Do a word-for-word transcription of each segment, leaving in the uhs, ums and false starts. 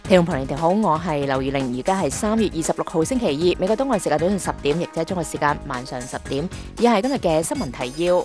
聽眾朋友，你哋好，我係劉怡玲，而家係三月二十六號星期二，美國東岸時間早上十點，亦即係中國時間晚上十點。以下係今日嘅新聞提要。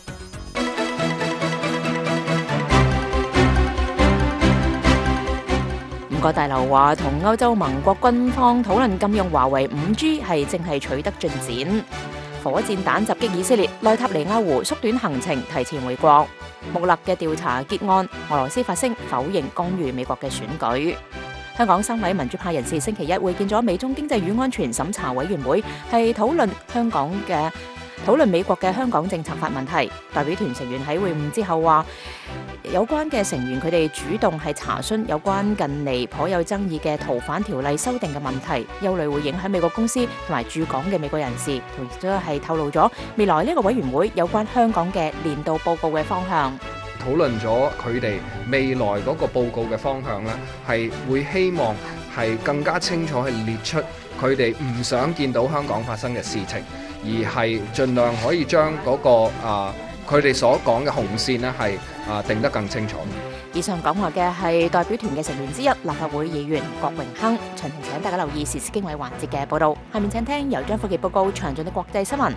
五角大樓話同歐洲盟國軍方討論禁用華為五 G 係正係取得進展。火箭彈襲擊以色列，內塔尼亞胡縮短行程，提前回國。穆勒嘅調查結案，俄羅斯發聲否認干預美國嘅選舉。香港三位民主派人士星期一會見咗美中經濟與安全審查委員會，係討論香港嘅討論美國嘅香港政策法問題。代表團成員喺會晤之後話，有關嘅成員佢哋主動係查詢有關近嚟頗有爭議嘅逃犯條例修訂嘅問題，憂慮會影響美國公司同埋駐港嘅美國人士，同時都係透露咗未來呢個委員會有關香港嘅年度報告嘅方向。 討論咗佢哋未來嗰個報告嘅方向咧，係會希望係更加清楚去列出佢哋唔想見到香港發生嘅事情，而係盡量可以將嗰個啊佢哋所講嘅紅線咧係啊定得更清楚。 以上講話嘅係代表團嘅成員之一，立法會議員郭榮鏗。詳情請大家留意時事經緯環節嘅報導。下面請聽由張富傑報告詳盡嘅國際新聞。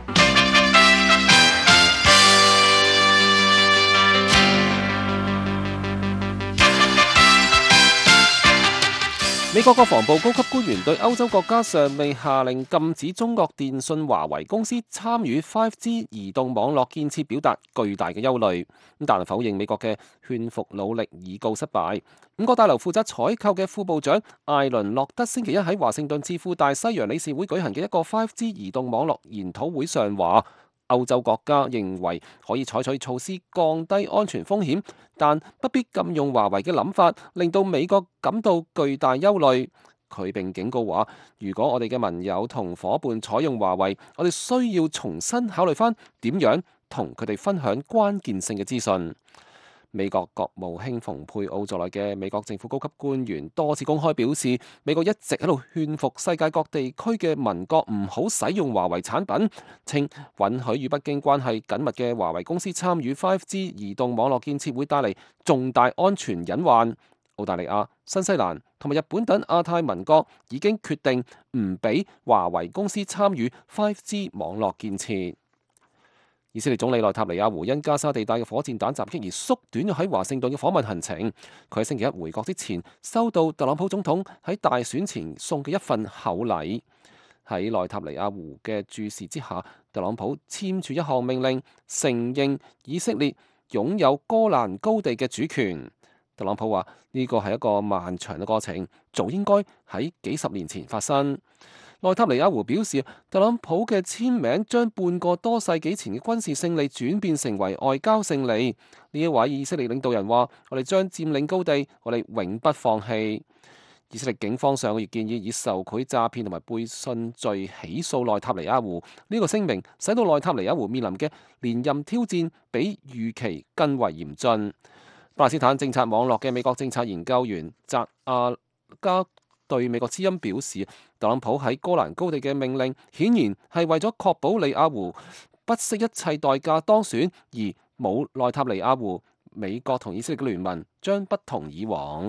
美國國防部高級官員對歐洲國家尚未下令禁止中國電信華為公司參與 五 G 移動網絡建設表達巨大嘅憂慮，但係否認美國嘅勸服努力已告失敗。五角大樓負責採購嘅副部長艾倫洛德星期一喺華盛頓智庫大西洋理事會舉行嘅一個 五 G 移動網絡研討會上話，歐洲國家認為可以採取措施降低安全風險，但不必禁用華為嘅諗法，令到美國感到巨大憂慮。佢並警告話，如果我哋嘅盟友同伙伴採用華為，我哋需要重新考慮返點樣同佢哋分享關鍵性嘅資訊。美國國務卿蓬佩奧在內嘅美國政府高級官員多次公開表示，美國一直喺度勸服世界各地區嘅民國唔好使用華為產品，稱允許與北京關係緊密嘅華為公司參與 五 G 移動網絡建設會帶嚟重大安全隱患。澳大利亞、新西蘭同埋日本等亞太盟國已經決定唔俾華為公司參與 五 G 網絡建設。以色列總理內塔尼亞胡因加沙地帶嘅火箭彈襲擊而縮短咗喺華盛頓嘅訪問行程。佢喺星期一回國之前，收到特朗普總統喺大選前送嘅一份厚禮。喺內塔尼亞胡嘅注視之下，特朗普簽署一項命令，承認以色列擁有戈蘭高地嘅主權。特朗普話呢個係一個漫長嘅過程，早應該喺幾十年前發生。內塔尼亞胡表示，特朗普嘅簽名將半個多世紀前嘅軍事勝利轉變成為外交勝利。呢一位以色列領導人話：我哋將佔領高地，我哋永不放棄。以色列警方上個月建議以受賄詐騙同埋背信罪起訴內塔尼亞胡。呢個聲明使到內塔尼亞胡面臨嘅連任挑戰比預期更為嚴峻。巴勒斯坦政策網絡嘅美國政策研究員扎亞加對美國之音表示，特朗普喺戈蘭高地嘅命令顯然係為咗確保利亞胡不惜一切代價當選，而冇內塔尼亞胡，美國同以色列嘅聯盟將不同以往。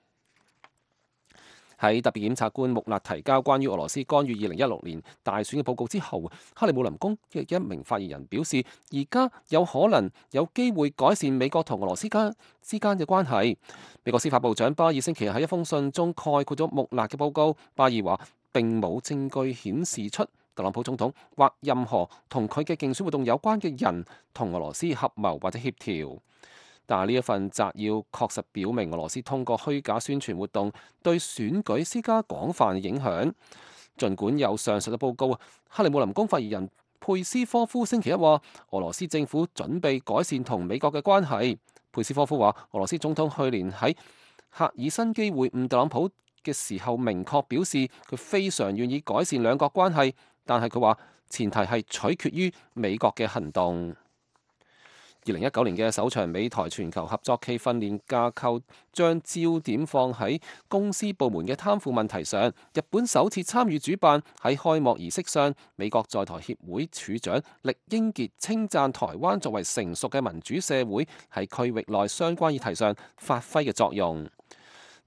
喺特別檢察官穆勒提交關於俄羅斯干預二零一六年大選嘅報告之後，克里姆林宮嘅一名發言人表示，而家有可能有機會改善美國同俄羅斯間之間嘅關係。美國司法部長巴爾星期日喺一封信中概括咗穆勒嘅報告。巴爾話並冇證據顯示出特朗普總統或任何同佢嘅競選活動有關嘅人同俄羅斯合謀或者協調。但係呢一份摘要確實表明俄羅斯通過虛假宣傳活動對選舉施加廣泛嘅影響。儘管有上述嘅報告，克里姆林宮發言人佩斯科夫星期一話，俄羅斯政府準備改善同美國嘅關係。佩斯科夫話，俄羅斯總統去年喺赫爾辛基會晤特朗普嘅時候，明確表示佢非常願意改善兩國關係，但係佢話前提係取決於美國嘅行動。二零一九年嘅首場美台全球合作暨訓練架構將焦點放喺公司部門嘅貪腐問題上。日本首次參與主辦，喺開幕儀式上，美國在台協會處長酈英傑稱讚台灣作為成熟嘅民主社會喺區域內相關議題上發揮嘅作用。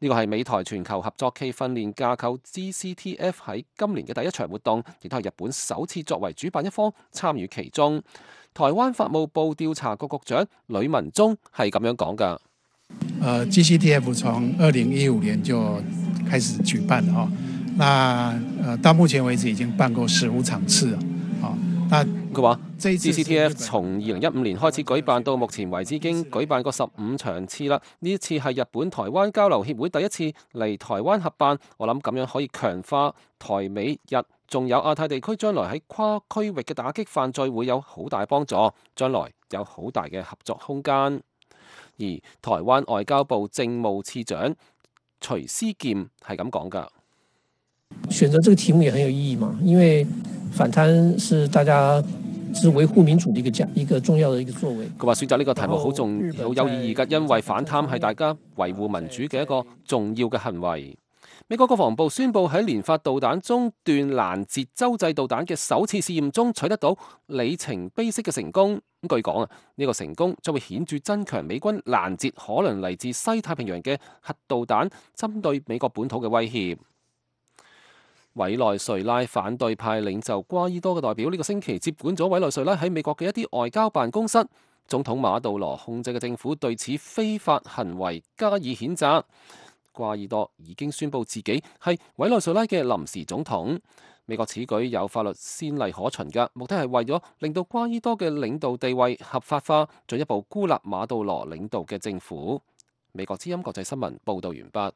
呢個係美台全球合作暨訓練架構 G C T F 喺今年嘅第一場活動，亦都係日本首次作為主辦一方參與其中。台灣法務部調查局局長呂文忠係咁樣講㗎。 呃，G C T F 從二零一五年就開始舉辦了，那呃到目前為止已經辦過十五場次了，那佢話 G C T F 從二零一五年開始舉辦到目前為止已經舉辦過十五場次啦。呢一次係日本台灣交流協會第一次嚟台灣合辦，我諗咁樣可以強化台美日仲有亞太地區將來喺跨區域嘅打擊犯罪會有好大幫助，將來有好大嘅合作空間。而台灣外交部政務次長徐思劍係咁講㗎。 選擇這個題目也很有意義嘛，因為反貪是大家是維護民主的一個價一個重要的一個作為。佢話選擇呢個題目好重好有意義㗎，因為反貪係大家維護民主嘅一個重要嘅行為。美國國防部宣布喺連發導彈中斷攔截洲際導彈嘅首次試驗中取得到里程碑式嘅成功。咁據講啊，呢個成功將會顯著增強美軍攔截可能嚟自西太平洋嘅核導彈針對美國本土嘅威脅。委內瑞拉反對派領袖瓜伊多嘅代表呢個星期接管咗委內瑞拉喺美國嘅一啲外交辦公室。總統馬杜羅控制嘅政府對此非法行為加以譴責。瓜伊多已經宣布自己係委內瑞拉嘅臨時總統。美國此舉有法律先例可循㗎，目的係為咗令到瓜伊多嘅領導地位合法化，進一步孤立馬杜羅領導嘅政府。美國之音國際新聞報導完畢。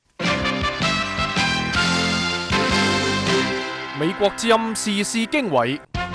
美國之音時事經緯，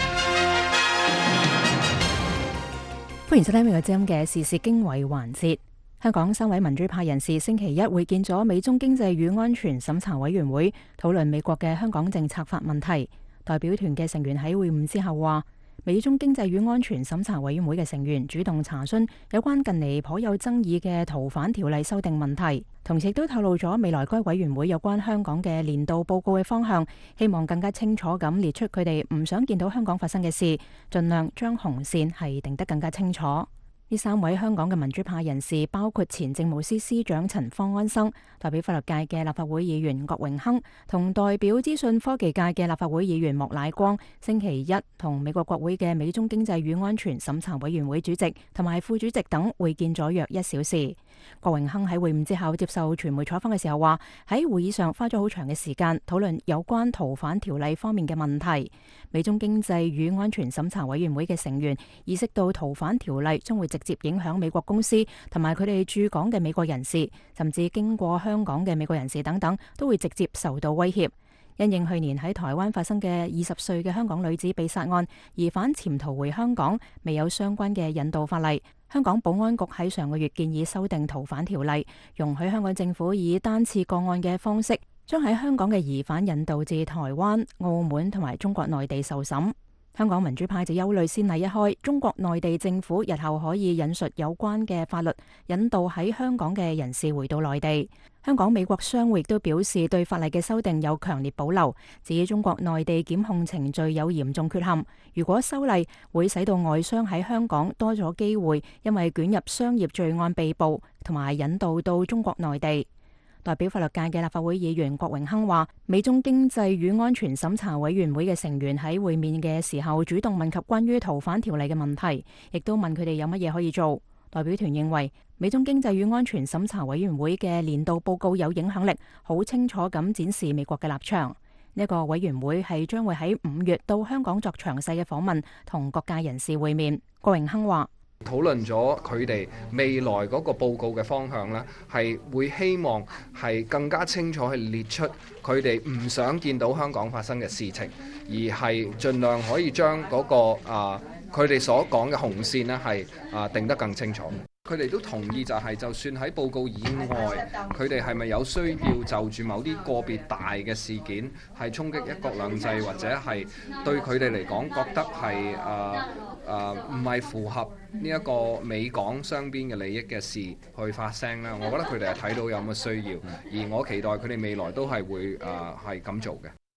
歡迎收聽美國之音嘅時事經緯環節。香港三位民主派人士星期一會見咗美中經濟與安全審查委員會，討論美國嘅香港政策法問題。代表團嘅成員喺會晤之後話，美中經濟與安全審查委員會嘅成員主動查詢有關近嚟頗有爭議嘅逃犯條例修訂問題，同時亦都透露咗未來該委員會有關香港嘅年度報告嘅方向，希望更加清楚咁列出佢哋唔想見到香港發生嘅事，盡量將紅線係定得更加清楚。呢三位香港嘅民主派人士包括前政務司司長陳方安生、代表法律界嘅立法會議員郭榮鏗同代表資訊科技界嘅立法會議員莫乃光，星期一同美國國會嘅美中經濟與安全審查委員會主席同埋副主席等會見咗約一小時。郭榮鏗喺會晤之後接受傳媒採訪嘅時候話，喺會議上花咗好長嘅時間討論有關逃犯條例方面嘅問題。美中經濟與安全審查委員會嘅成員意識到逃犯條例將會直接影響美國公司同埋佢哋駐港嘅美國人士，甚至經過香港嘅美國人士等等都會直接受到威脅。因應去年喺台灣發生嘅二十歲嘅香港女子被殺案，疑犯潛逃回香港，未有相關嘅引渡法例。香港保安局喺上個月建議修訂逃犯條例，容許香港政府以單次個案嘅方式，將喺香港嘅疑犯引渡至台灣、澳門同埋中國內地受審。香港民主派就憂慮先例一開，中國內地政府日後可以引述有關嘅法律，引導喺香港嘅人士回到內地。香港美國商會亦都表示對法例嘅修訂有強烈保留，指中國內地檢控程序有嚴重缺陷。如果修例會使到外商喺香港多咗機會，因為捲入商業罪案被捕，同埋引渡到中國內地。代表法律界嘅立法會議員郭榮鏗話，美中經濟與安全審查委員會嘅成員喺會面嘅時候主動問及關於逃犯條例嘅問題，亦都問佢哋有乜嘢可以做。代表團認為美中經濟與安全審查委員會嘅年度報告有影響力，好清楚咁展示美國嘅立場。呢一個委員會係將會喺五月到香港作詳細嘅訪問，同各界人士會面。郭榮鏗話， 討論咗佢哋未來嗰個報告嘅方向呢，係會希望係更加清楚去列出佢哋唔想見到香港發生嘅事情，而係盡量可以將嗰個啊佢哋所講嘅紅線呢係啊定得更清楚。佢哋都同意就係，就算喺報告以外，佢哋係咪有需要就住某啲個別大嘅事件係衝擊一國兩制，或者係對佢哋嚟講覺得係啊啊唔係符合呢一個美港雙邊嘅利益嘅事去發聲啦。我覺得佢哋係睇到有乜需要，而我期待佢哋未來都係會啊係咁做嘅。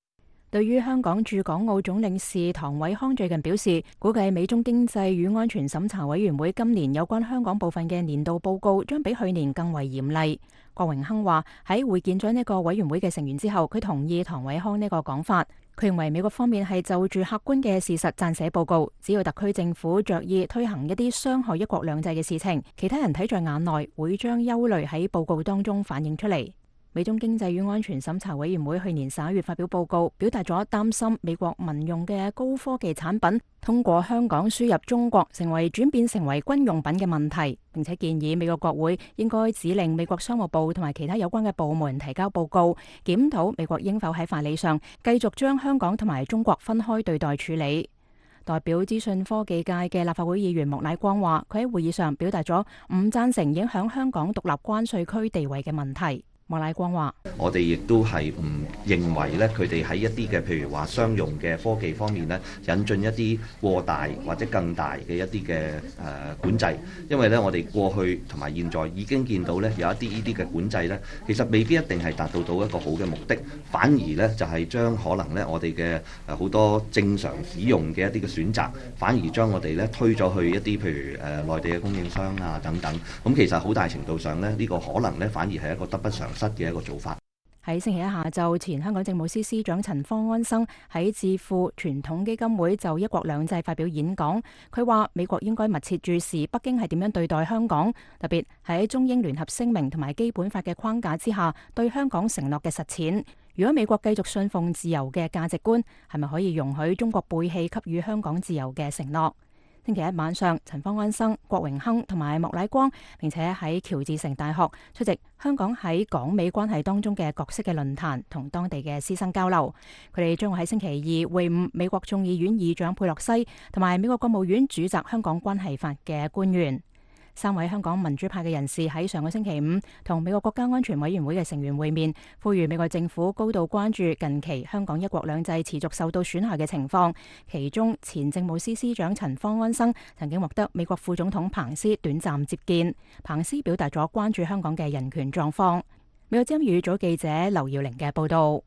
對於香港駐港澳總領事唐偉康最近表示，估計美中經濟與安全審查委員會今年有關香港部分嘅年度報告將比去年更為嚴厲。郭榮鏗話喺會見咗呢個委員會嘅成員之後，佢同意唐偉康呢個講法。佢認為美國方面係就住客觀嘅事實撰寫報告，只要特區政府着意推行一啲傷害一國兩制嘅事情，其他人睇在眼內，會將憂慮喺報告當中反映出嚟。美中經濟與安全審查委員會去年十一月發表報告，表達咗擔心美國民用嘅高科技產品通過香港輸入中國，成為轉變成為軍用品嘅問題，並且建議美國國會應該指令美國商務部同埋其他有關嘅部門提交報告，檢討美國應否喺法理上繼續將香港同埋中國分開對待處理。代表資訊科技界嘅立法會議員莫乃光話，佢喺會議上表達咗唔贊成影響香港獨立關稅區地位嘅問題。莫乃光話： 我哋亦都係唔認為咧，佢哋喺一啲嘅譬如話商用嘅科技方面咧，引進一啲過大或者更大嘅一啲嘅誒管制，因為咧我哋過去同埋現在已經見到咧有一啲呢啲嘅管制咧，其實未必一定係達到到一個好嘅目的，反而咧就係將可能咧我哋嘅誒好多正常使用嘅一啲嘅選擇，反而將我哋咧推咗去一啲譬如誒內地嘅供應商啊等等，咁其實好大程度上咧呢個可能咧反而係一個得不償失嘅一個做法。 喺星期一下晝，前香港政務司司長陳方安生喺智庫傳統基金會就一國兩制發表演講。佢話美國應該密切注視北京係點樣對待香港，特別喺中英聯合聲明同埋基本法嘅框架之下對香港承諾嘅實踐。如果美國繼續信奉自由嘅價值觀，係咪可以容許中國背棄給予香港自由嘅承諾？星期一晚上，陳方安生、郭榮鏗同埋莫乃光，並且喺喬治城大學出席香港喺港美關係當中嘅角色嘅論壇，同當地嘅師生交流。佢哋將會喺星期二會晤美國眾議院議長佩洛西同埋美國國務院主責香港關係法嘅官員。三位香港民主派嘅人士喺上個星期五同美國國家安全委員會嘅成員會面，呼籲美國政府高度關注近期香港一國兩制持續受到損害嘅情況。其中，前政務司司長陳方安生曾經獲得美國副總統彭斯短暫接見，彭斯表達咗關注香港嘅人權狀況。美國之音語組記者劉耀玲嘅報道。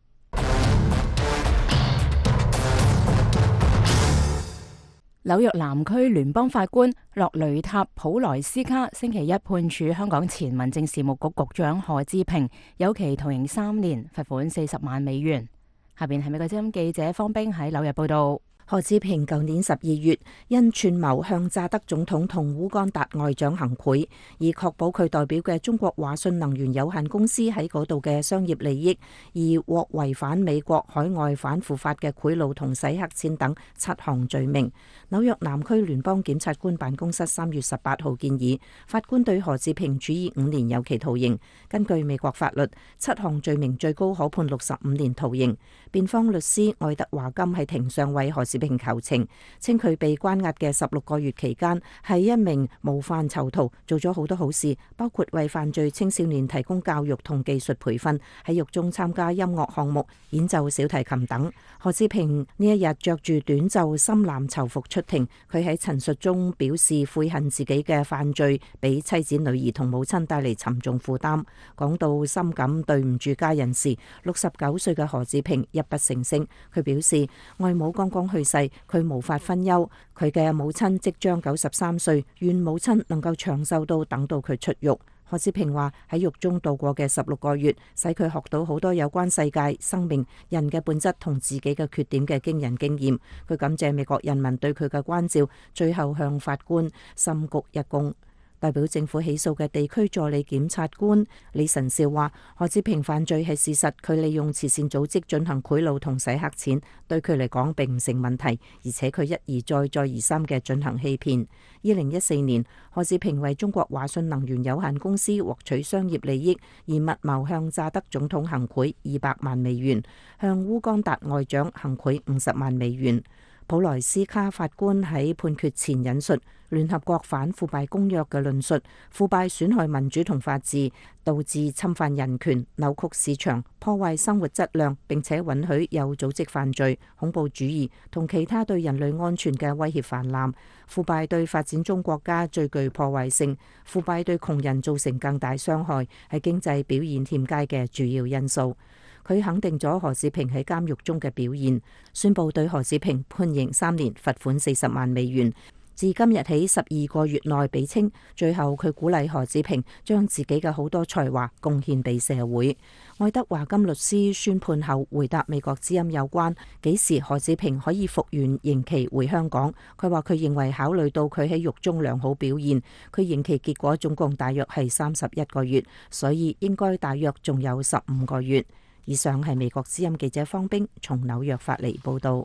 紐約南區聯邦法官洛雷塔普萊斯卡星期一判處香港前民政事務局局長何志平有期徒刑三年，罰款四十萬美元。下邊係美國之音記者方冰喺紐約報道。 何志平舊年十二月因串謀向乍得總統同烏干達外長行賄，以確保佢代表嘅中國華信能源有限公司喺嗰度嘅商業利益，而獲違反美國海外反腐法嘅賄賂同洗黑錢等七項罪名。紐約南區聯邦檢察官辦公室三月十八號建議法官對何志平處以五年有期徒刑。根據美國法律，七項罪名最高可判六十五年徒刑。辯方律師愛德華金喺庭上為何志平求情，稱佢被關押嘅十六個月期間係一名模範囚徒，做咗好多好事，包括為犯罪青少年提供教育同技術培訓，喺獄中參加音樂項目、演奏小提琴等。何志平呢一日着住短袖深藍囚服出庭，佢喺陳述中表示悔恨自己嘅犯罪俾妻子、女兒同母親帶嚟沉重負擔，講到深感對唔住家人時，六十九歲嘅何志平泣不成聲。佢表示外母剛剛去世，佢無法分憂，佢嘅母親即將九十三歲，願母親能夠長壽到等到佢出獄。何志平話喺獄中度過嘅十六個月，使佢學到好多有關世界、生命、人嘅本質同自己嘅缺點嘅驚人經驗。佢感謝美國人民對佢嘅關照，最後向法官深鞠一躬。代表政府起訴嘅地區助理檢察官李晨少話，何志平犯罪係事實，佢利用慈善組織進行賄賂同洗黑錢，對佢嚟講並唔成問題，而且佢一而再再而三嘅進行欺騙。二零一四年，何志平為中國華信能源有限公司獲取商業利益，而密謀向乍得總統行賄二百萬美元，向烏干達外長行賄五十萬美元。普萊斯卡法官喺判決前引述聯合國反腐敗公約嘅論述，腐敗損害民主同法治，導致侵犯人權、扭曲市場、破壞生活質量，並且允許有組織犯罪、恐怖主義同其他對人類安全嘅威脅泛濫。腐敗對發展中國家最具破壞性，腐敗對窮人造成更大傷害，係經濟表現欠佳嘅主要因素。 佢肯定咗何志平喺監獄中嘅表現，宣布對何志平判刑三年，罰款四十萬美元。自今日起十二個月內俾清。最後佢鼓勵何志平將自己嘅好多才華貢獻俾社會。愛德華金律師宣判後回答美國之音有關幾時何志平可以服完刑期回香港。佢話佢認為考慮到佢喺獄中良好表現，佢刑期結果總共大約係三十一個月，所以應該大約仲有十五個月。以上係美國之音記者方冰從紐約發嚟報道。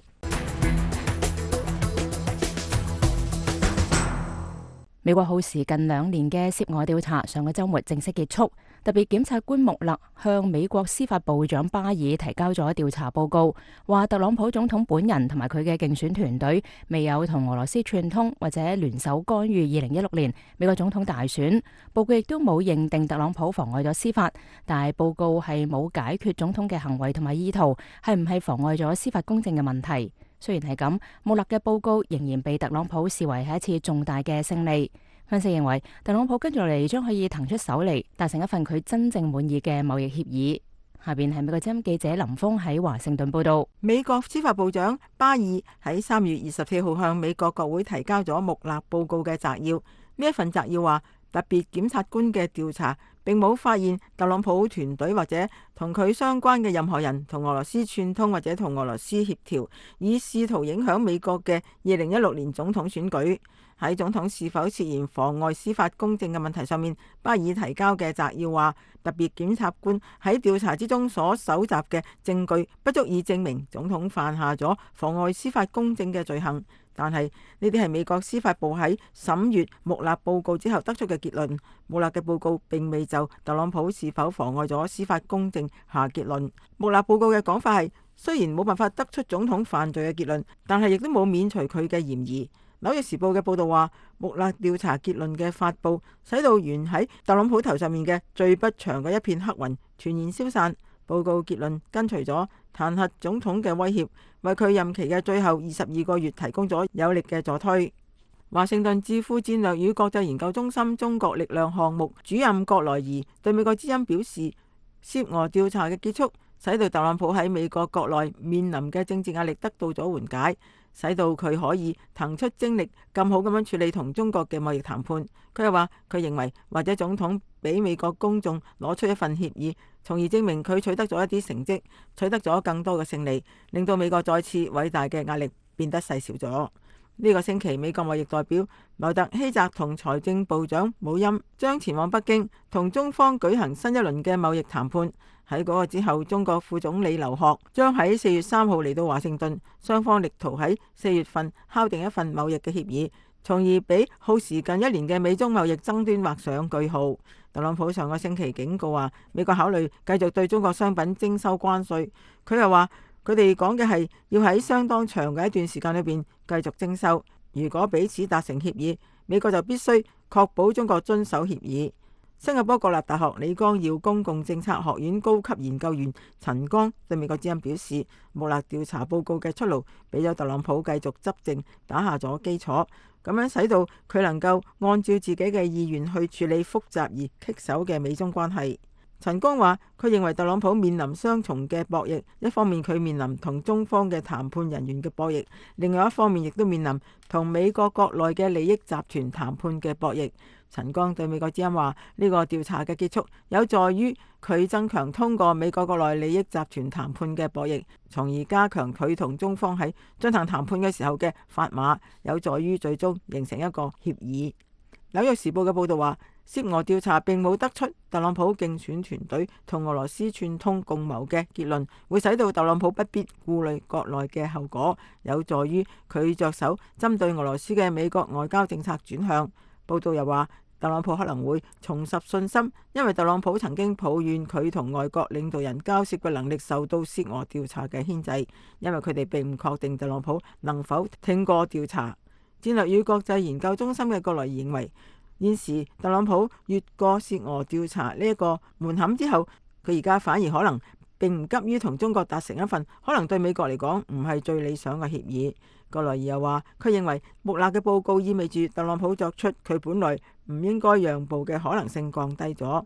美國耗時近兩年嘅涉俄調查上個週末正式結束。特別檢察官穆勒向美國司法部長巴爾提交咗調查報告，話特朗普總統本人同埋佢嘅競選團隊未有同俄羅斯串通或者聯手干預二零一六年美國總統大選。報告亦都冇認定特朗普妨礙咗司法，但係報告係冇解決總統嘅行為同埋意圖係唔係妨礙咗司法公正嘅問題。雖然係咁，穆勒嘅報告仍然被特朗普視為係一次重大嘅勝利。分析認為，特朗普跟住落嚟將可以騰出手嚟，達成一份佢真正滿意嘅貿易協議。下邊係美國之音記者林峰喺華盛頓報道。 美國司法部長巴爾喺三月二十四號向美國國會提交咗穆勒報告嘅摘要。呢一份摘要話，特別檢察官嘅調查並冇發現特朗普團隊或者同佢相關嘅任何人同俄羅斯串通或者同俄羅斯協調，以試圖影響美國嘅二零一六年總統選舉。喺總統是否涉嫌妨礙司法公正嘅問題上面，巴爾提交嘅摘要話，特別檢察官喺調查之中所搜集嘅證據不足以證明總統犯下咗妨礙司法公正嘅罪行。但係呢啲係美國司法部喺審閱穆勒報告之後得出嘅結論。穆勒嘅報告並未就特朗普是否妨礙咗司法公正下結論。穆勒報告嘅講法係，雖然冇辦法得出總統犯罪嘅結論，但係亦都冇免除佢嘅嫌疑。紐約時報嘅報道話，穆勒調查結論嘅發布，使到懸喺特朗普頭上面嘅最不祥嘅一片黑雲全然消散。報告結論跟隨咗彈劾總統嘅威脅，為佢任期嘅最後二十二個月提供咗有力嘅助推。華盛頓智庫戰略與國際研究中心中國力量項目主任葛萊儀對美國之音表示，涉俄調查嘅結束，使到特朗普喺美國國內面臨嘅政治壓力得到咗緩解，使到佢可以騰出精力，更好咁樣處理同中國嘅貿易談判。佢又話，佢認為或者總統俾美國公眾攞出一份協議，從而證明佢取得咗一啲成績，取得咗更多嘅勝利，令到美國再次偉大嘅壓力變得細小咗。呢個星期，美國貿易代表萊特希澤同財政部長姆欽將前往北京同中方舉行新一輪嘅貿易談判。喺嗰個之後，中國副總理劉鶴將喺四月三號嚟到華盛頓，雙方力圖喺四月份敲定一份貿易嘅協議，從而俾耗時近一年嘅美中貿易爭端畫上句號。特朗普上個星期警告話，美國考慮繼續對中國商品徵收關稅。佢又話，佢哋講嘅係要喺相當長嘅一段時間裏邊繼續徵收。如果彼此達成協議，美國就必須確保中國遵守協議。新加坡國立大學李光耀公共政策學院高級研究員陳剛對美國之音表示，穆勒調查報告嘅出爐，俾咗特朗普繼續執政打下咗基礎，咁樣使到佢能夠按照自己嘅意願去處理複雜而棘手嘅美中關係。陳剛話，佢認為特朗普面臨雙重嘅博弈，一方面佢面臨同中方嘅談判人員嘅博弈，另外一方面亦都面臨同美國國內嘅利益集團談判嘅博弈。陳剛對美國之音話，呢個調查嘅結束有助於佢增強通過美國國內利益集團談判嘅博弈，從而加強佢同中方喺進行談判嘅時候嘅砝碼，有助於最終形成一個協議。紐約時報嘅報道話，涉俄調查並冇得出特朗普競選團隊同俄羅斯串通共謀嘅結論，會使到特朗普不必顧慮國內嘅後果，有助於佢着手針對俄羅斯嘅美國外交政策轉向。報道又話，特朗普可能會重拾信心，因為特朗普曾經抱怨佢同外國領導人交涉嘅能力受到涉俄調查嘅牽制，因為佢哋並唔確定特朗普能否挺過調查。戰略與國際研究中心嘅葛萊儀認為，現時特朗普越過涉俄調查呢一個門檻之後，佢而家反而可能並唔急於同中國達成一份可能對美國嚟講唔係最理想嘅協議。葛萊儀又話，佢認為穆勒嘅報告意味住特朗普作出佢本來唔應該讓步嘅可能性降低咗。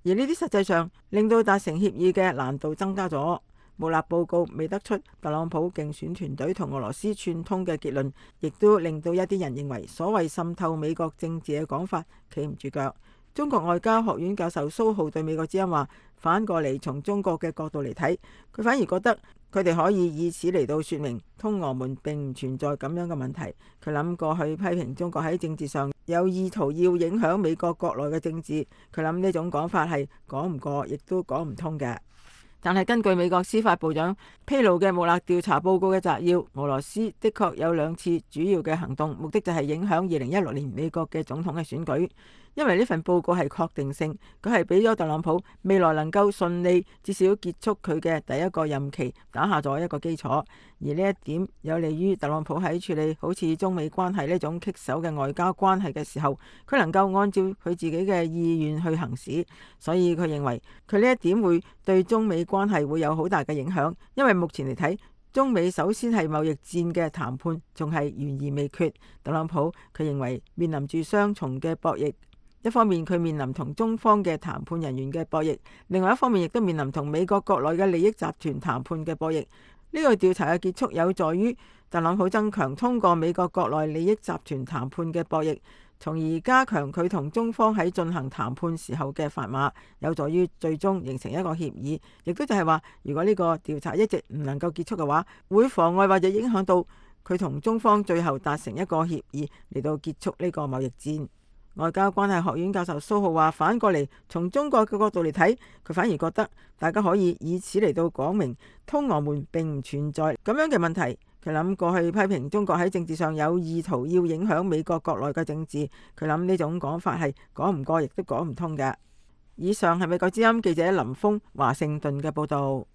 而呢啲實際上令到達成協議嘅難度增加咗。穆勒報告未得出特朗普競選團隊同俄羅斯串通嘅結論，亦都令到一啲人認為所謂滲透美國政治嘅講法企唔住腳。中國外交學院教授蘇浩對美國之音話，反過嚟從中國嘅角度嚟睇，佢反而覺得佢哋可以以此嚟到說明通俄門並唔存在咁樣嘅問題。佢諗過去批評中國喺政治上有意圖要影響美國國內嘅政治，佢諗呢種講法係講唔過，亦都講唔通嘅。但係根據美國司法部長披露嘅穆勒調查報告嘅摘要，俄羅斯的確有兩次主要嘅行動，目的就係影響二零一六年美國嘅總統嘅選舉。因為呢份報告係確定性，佢係俾咗特朗普未來能夠順利至少結束佢嘅第一個任期打下咗一個基礎。而呢一點有利於特朗普喺處理好似中美關係呢種棘手嘅外交關係嘅時候，佢能夠按照佢自己嘅意願去行事。所以佢認為佢呢一點會對中美關係會有好大嘅影響。因為目前嚟睇，中美首先係貿易戰嘅談判仲係懸而未決。特朗普佢認為面臨住雙重嘅博弈。一方面佢面臨同中方嘅談判人員嘅博弈，另外一方面亦都面臨同美國國內嘅利益集團談判嘅博弈。呢個調查嘅結束有助於特朗普增強通過美國國內利益集團談判嘅博弈，從而加強佢同中方喺進行談判時候嘅砝碼，有助於最終形成一個協議。亦都就係話，如果呢個調查一直唔能夠結束嘅話，會妨礙或者影響到佢同中方最後達成一個協議嚟到結束呢個貿易戰。外交關係學院教授蘇浩話，反過嚟從中國嘅角度嚟睇，佢反而覺得大家可以以此嚟到講明通俄門並唔存在咁樣嘅問題。佢諗過去批評中國喺政治上有意圖要影響美國國內嘅政治，佢諗呢種講法係講唔過，亦都講唔通嘅。以上係美國之音記者林峰華盛頓嘅報導。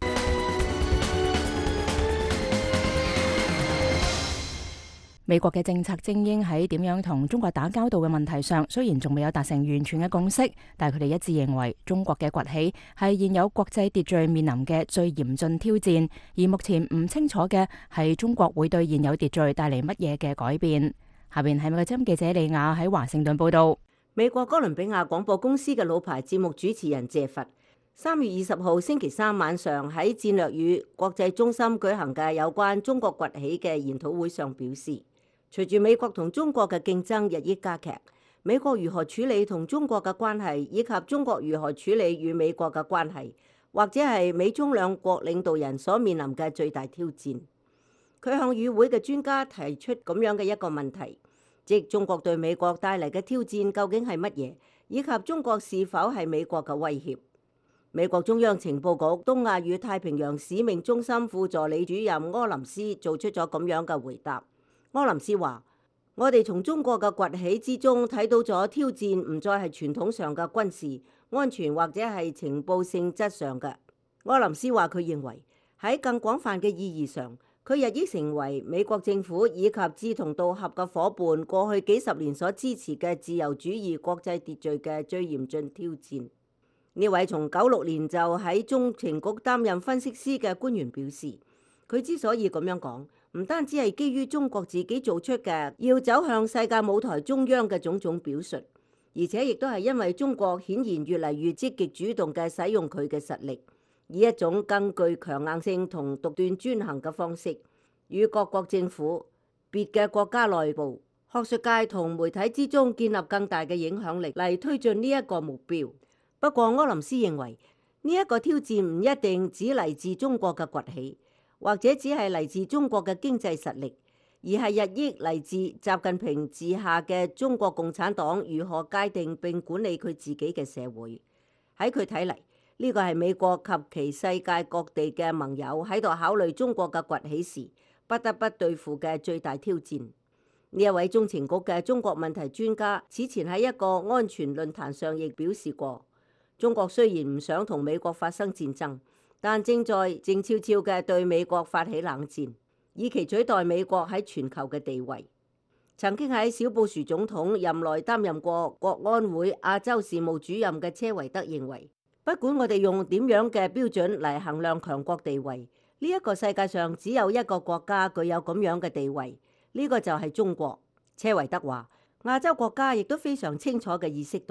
美國嘅政策精英喺點樣同中國打交道嘅問題上，雖然仲未有達成完全嘅共識，但係佢哋一致認為中國嘅崛起係現有國際秩序面臨嘅最嚴峻挑戰，而目前唔清楚嘅係中國會對現有秩序帶嚟乜嘢嘅改變。下邊係美國之音記者李亞喺華盛頓報道。 美國哥倫比亞廣播公司嘅老牌節目主持人謝佛，三月二十號星期三晚上喺戰略與國際中心舉行嘅有關中國崛起嘅研討會上表示，隨住美國同中國嘅競爭日益加劇，美國如何處理同中國嘅關係，以及中國如何處理與美國嘅關係，或者係美中兩國領導人所面臨嘅最大挑戰。佢向與會嘅專家提出咁樣嘅一個問題，即中國對美國帶嚟嘅挑戰究竟係乜嘢，以及中國是否係美國嘅威脅。美國中央情報局東亞與太平洋使命中心副助理主任柯林斯做出咗咁樣嘅回答。柯林斯話：我哋從中國嘅崛起之中睇到咗挑戰唔再係傳統上嘅軍事、安全或者係情報性質上嘅。柯林斯話佢認為喺更廣泛嘅意義上，佢日益成為美國政府以及志同道合嘅夥伴過去幾十年所支持嘅自由主義國際秩序嘅最嚴峻挑戰。呢位從九六年就喺中情局擔任分析師嘅官員表示，佢之所以咁樣講，唔單止係基於中國自己做出嘅要走向世界舞台中央嘅種種表述，而且亦都係因為中國顯然越嚟越積極主動嘅使用佢嘅實力，以一種更具強硬性同獨斷專行嘅方式，與各國政府、別嘅國家內部、學術界同媒體之中建立更大嘅影響力嚟推進呢一個目標。不過柯林斯認為呢一個挑戰唔一定只嚟自中國嘅崛起，或者只係嚟自中國嘅經濟實力，而係日益嚟自習近平治下嘅中國共產黨如何界定並管理佢自己嘅社會。喺佢睇嚟，呢個係美國及其世界各地嘅盟友喺度考慮中國嘅崛起時不得不對付嘅最大挑戰。呢一位中情局嘅中國問題專家此前喺一個安全論壇上亦表示過，中國雖然唔想同美國發生戰爭，但正在靜悄悄嘅對美國發起冷戰，以期取代美國喺全球嘅地位。曾經喺小布殊總統任內擔任過國安會亞洲事務主任嘅車維德認為，不管我哋用點樣嘅標準嚟衡量強國地位，呢一個世界上只有一個國家具有咁樣嘅地位，呢個就係中國。車維德話，亞洲國家亦都非常清楚嘅意識到，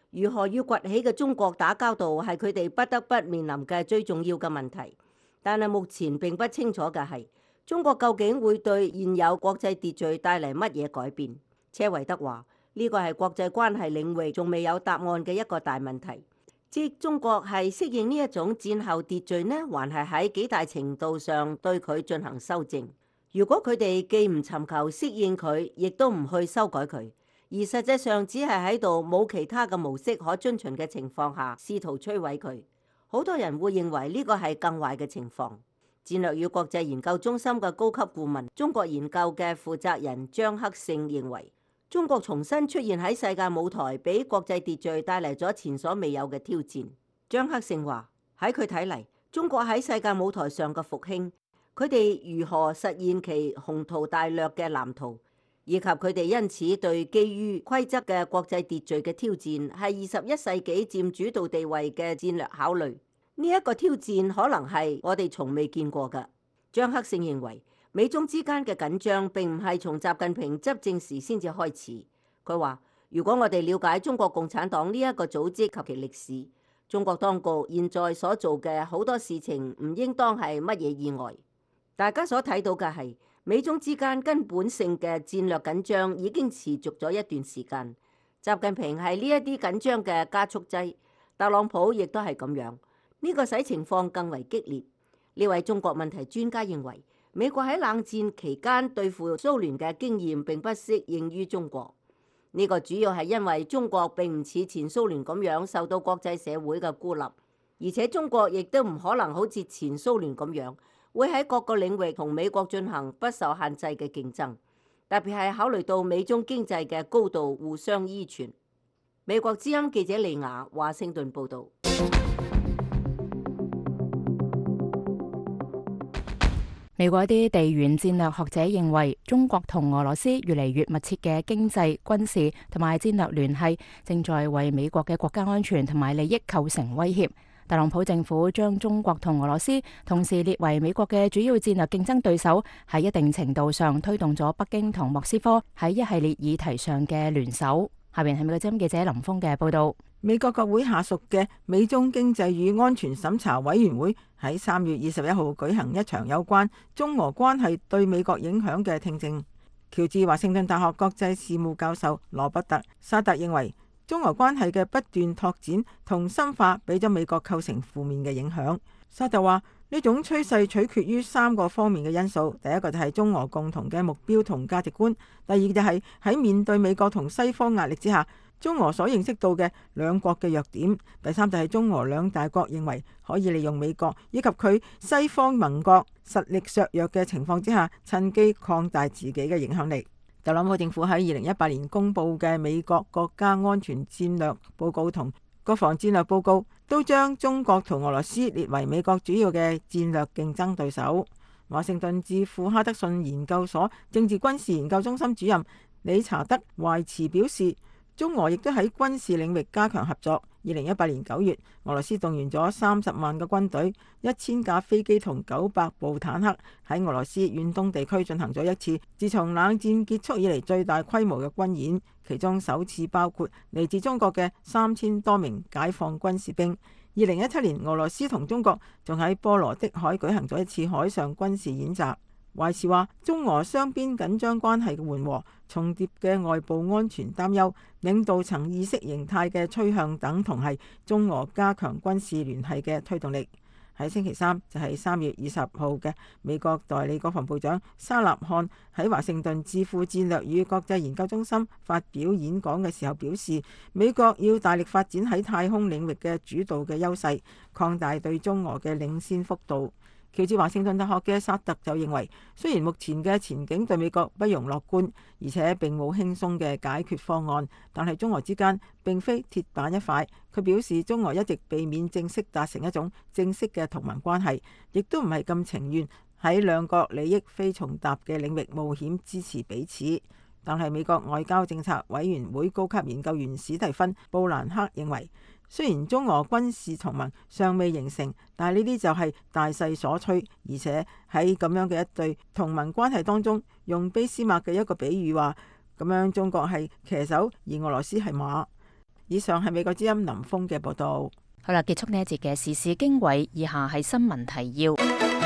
如何與崛起嘅中國打交道係佢哋不得不面臨嘅最重要嘅問題。但係目前並不清楚嘅係，中國究竟會對現有國際秩序帶嚟乜嘢改變？車維德話：呢個係國際關係領域仲未有答案嘅一個大問題，即中國係適應呢一種戰後秩序呢，還係喺幾大程度上對佢進行修正？如果佢哋既唔尋求適應佢，亦都唔去修改佢，而實際上只係喺度冇其他嘅模式可遵循嘅情況下，試圖摧毀佢。好多人會認為呢個係更壞嘅情況。戰略與國際研究中心嘅高級顧問、中國研究嘅負責人張克勝認為，中國重新出現喺世界舞台，俾國際秩序帶嚟咗前所未有嘅挑戰。張克勝話：喺佢睇嚟，中國喺世界舞台上嘅復興，佢哋如何實現其宏圖大略嘅藍圖，以及佢哋因此對基於規則嘅國際秩序嘅挑戰，係二十一世紀佔主導地位嘅戰略考慮。呢一個挑戰可能係我哋從未見過嘅。張克勝認為，美中之間嘅緊張並唔係從習近平執政時先至開始。佢話：如果我哋了解中國共產黨呢一個組織及其歷史，中國當局現在所做嘅好多事情唔應當係乜嘢意外。大家所睇到嘅係美中之間根本性嘅戰略緊張已經持續咗一段時間。習近平係呢一啲緊張嘅加速劑，特朗普亦都係咁樣。呢個使情況更為激烈。呢位中國問題專家認為，美國喺冷戰期間對付蘇聯嘅經驗並不適應於中國。呢個主要係因為中國並唔似前蘇聯咁樣受到國際社會嘅孤立，而且中國亦都唔可能好似前蘇聯咁樣會喺各個領域同美國進行不受限制嘅競爭，特別係考慮到美中經濟嘅高度互相依存。美國之音記者李雅華盛頓報導。 美國一啲地緣戰略學者認為，中國同俄羅斯越嚟越密切嘅經濟、軍事同埋戰略聯繫，正在為美國嘅國家安全同埋利益構成威脅。特朗普政府將中國同俄羅斯同時列為美國嘅主要戰略競爭對手，喺一定程度上推動咗北京同莫斯科喺一系列議題上嘅聯手。下邊係美國之音記者林峰嘅報道。 美國國會下屬嘅美中經濟與安全審查委員會喺三月二十一號舉行一場有關中俄關係對美國影響嘅聽證。喬治華盛頓大學國際事務教授羅伯特沙特認為，中俄關係嘅不斷拓展同深化俾咗美國構成負面嘅影響。沙特話，呢種趨勢取決於三個方面嘅因素，第一個就係中俄共同嘅目標同價值觀，第二就係喺面對美國同西方壓力之下，中俄所認識到嘅兩國嘅弱點，第三就係中俄兩大國認為可以利用美國以及佢西方盟國實力削弱嘅情況之下，趁機擴大自己嘅影響力。特朗普政府喺二零一八年公布嘅美國國家安全戰略報告同國防戰略報告，都將中國同俄羅斯列為美國主要嘅戰略競爭對手。華盛頓智庫哈德遜研究所政治軍事研究中心主任理查德懷茨表示，中俄亦都喺軍事領域加強合作。二零一八年九月，俄羅斯動員咗三十萬嘅軍隊、一千架飛機同九百部坦克喺俄羅斯遠東地區進行咗一次自從冷戰結束以嚟最大規模嘅軍演，其中首次包括嚟自中國嘅三千多名解放軍士兵。二零一七年，俄羅斯同中國仲喺波羅的海舉行咗一次海上軍事演習。懷茨話，中俄雙邊緊張關係嘅緩和、重疊嘅外部安全擔憂、領導層意識形態嘅趨向等，同係中俄加強軍事聯繫嘅推動力。喺星期三，就係三月二十號嘅美國代理國防部長沙納漢喺華盛頓智庫戰略與國際研究中心發表演講嘅時候表示，美國要大力發展喺太空領域嘅主導嘅優勢，擴大對中俄嘅領先幅度。喬治華盛頓大學嘅薩特就認為，雖然目前嘅前景對美國不容樂觀，而且並冇輕鬆嘅解決方案，但係中俄之間並非鐵板一塊。佢表示，中俄一直避免正式達成一種正式嘅同盟關係，亦都唔係咁情願喺兩國利益非重疊嘅領域冒險支持彼此。但係美國外交政策委員會高級研究員史蒂芬布蘭克認為，雖然中俄軍事同盟尚未形成，但係呢啲就係大勢所趨，而且喺咁樣嘅一對同盟關係當中，用俾斯麥嘅一個比喻話，咁樣中國係騎手，而俄羅斯係馬。 以上係美國之音林峰嘅報道。 好啦，結束呢一節嘅時事經緯，以下係新聞提要。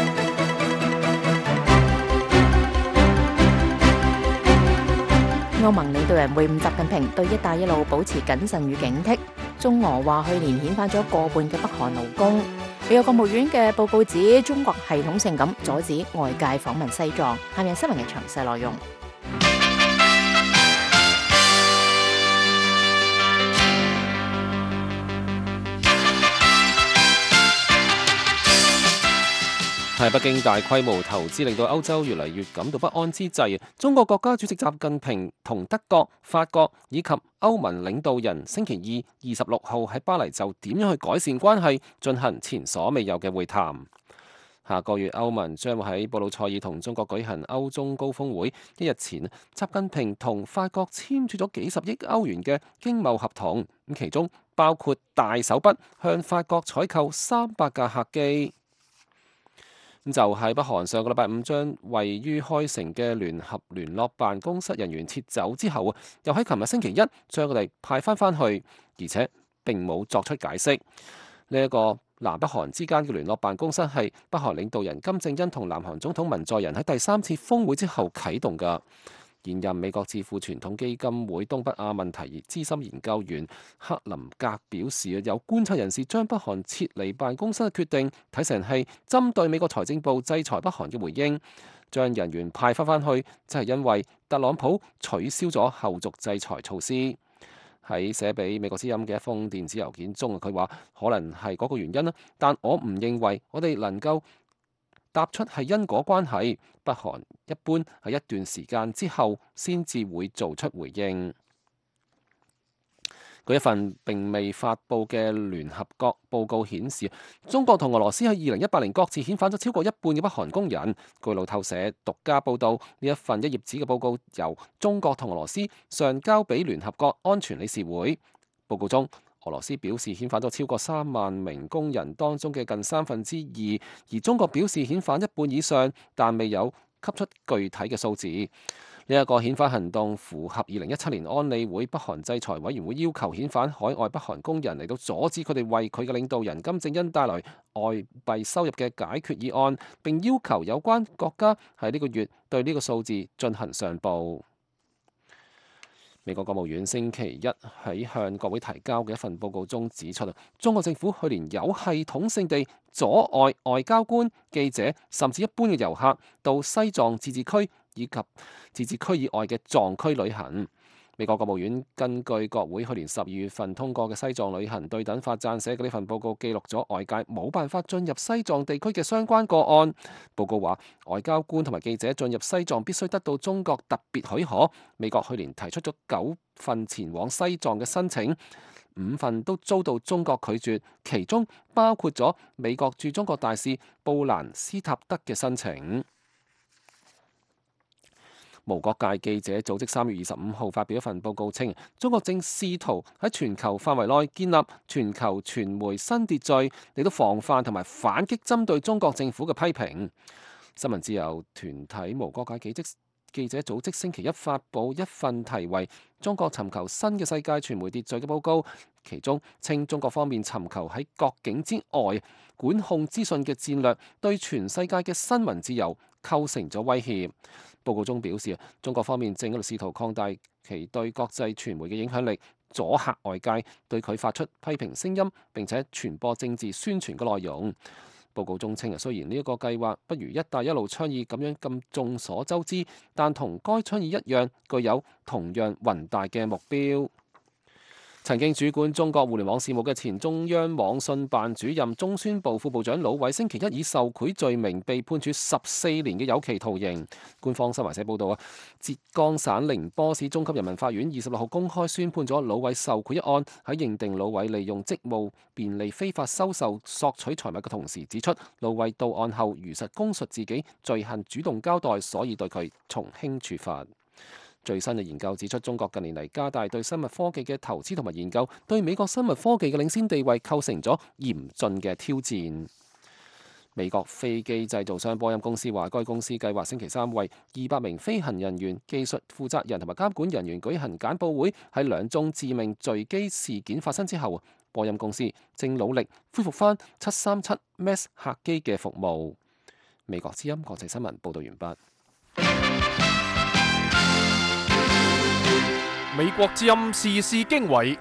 歐盟領導人會晤習近平，對一帶一路保持謹慎與警惕。中俄話去年遣返咗過半嘅北韓勞工。美國國務院嘅報告指，中國系統性咁阻止外界訪問西藏。下面新聞嘅詳細內容。 喺北京大規模投資令到歐洲越嚟越感到不安之際，中國國家主席習近平同德國、法國以及歐盟領導人星期二二十六號喺巴黎就點樣去改善關係進行前所未有嘅會談。下個月歐盟將會喺布魯塞爾同中國舉行歐中高峰會。一日前，習近平同法國簽署咗幾十億歐元嘅經貿合同，咁其中包括大手筆向法國採購三百架客機。就喺北韓上個禮拜五將位於開城嘅聯合聯絡辦公室人員撤走之後，又喺琴日星期一將佢哋派翻返去，而且並冇作出解釋。呢、這、一個南北韓之間嘅聯絡辦公室係北韓領導人金正恩同南韓總統文在寅喺第三次峰會之後啟動㗎。現任美國智庫傳統基金會東北亞問題資深研究員克林格表示，有觀察人士將北韓撤離辦公室嘅決定睇成係針對美國財政部制裁北韓嘅回應，將人員派翻返去，就係因為特朗普取消咗後續制裁措施。喺寫俾美國之音嘅一封電子郵件中，佢話可能係嗰個原因啦，但我唔認為我哋能夠答出係因果關係。北韓一般喺一段時間之後先至會做出回應。嗰一份並未發布嘅聯合國報告顯示，中國同俄羅斯喺二零一八年各自遣返咗超過一半嘅北韓工人。據路透社獨家報道，呢一份一頁紙嘅報告由中國同俄羅斯上交俾聯合國安全理事會。報告中，俄羅斯表示遣返咗超過三萬名工人當中嘅近三分之二，而中國表示遣返一半以上，但未有給出具體嘅數字。呢、這、一個遣返行動符合二零一七年安理會北韓制裁委員會要求遣返海外北韓工人嚟到阻止佢哋為佢嘅領導人金正恩帶來外幣收入嘅解決議案，並要求有關國家喺呢個月對呢個數字進行上報。美國國務院星期一喺向國會提交嘅一份報告中指出，中國政府去年有系統性地阻礙外交官、記者甚至一般嘅遊客到西藏自治區以及自治區以外嘅藏區旅行。美國國務院根據國會去年十二月份通過嘅西藏旅行對等法撰寫嘅呢份報告，記錄咗外界冇辦法進入西藏地區嘅相關個案。報告話，外交官同埋記者進入西藏必須得到中國特別許可。美國去年提出咗九份前往西藏嘅申請，五份都遭到中國拒絕，其中包括咗美國駐中國大使布蘭斯塔德嘅申請。無國界記者組織三月二十五號發表一份報告稱，中國正試圖喺全球範圍內建立全球傳媒新秩序，嚟到防範同埋反擊針對中國政府嘅批評。新聞自由團體無國界記者記者組織星期一發布一份題為《中國尋求新嘅世界傳媒秩序》嘅報告，其中稱中國方面尋求喺國境之外管控資訊嘅戰略，對全世界嘅新聞自由構成咗威脅。報告中表示，中國方面正喺度試圖擴大其對國際傳媒嘅影響力，阻嚇外界對佢發出批評聲音，並且傳播政治宣傳嘅內容。報告中稱啊，雖然呢一個計劃不如一帶一路倡議咁樣咁眾所周知，但同該倡議一樣，具有同樣宏大嘅目標。曾經主管中國互聯網事務嘅前中央網信辦主任、中宣部副部長魯偉，星期一以受賄罪名被判處十四年嘅有期徒刑。官方新華社報道啊，浙江省寧波市中級人民法院二十六號公開宣判咗魯偉受賄一案，喺認定魯偉利用職務便利非法收受索取財物嘅同時，指出魯偉到案後如實供述自己罪行，主動交代，所以對佢從輕處罰。最新嘅研究指出，中國近年嚟加大對生物科技嘅投資同埋研究，對美國生物科技嘅領先地位構成咗嚴峻嘅挑戰。 美國飛機製造商波音公司話，該公司計劃星期三為二百名飛行人員、技術負責人同埋監管人員舉行簡報會。喺兩宗致命墜機事件發生之後，波音公司正努力恢復返七三七 Max 客機嘅服務。美國之音國際新聞報道完畢。 美國之音時事經緯。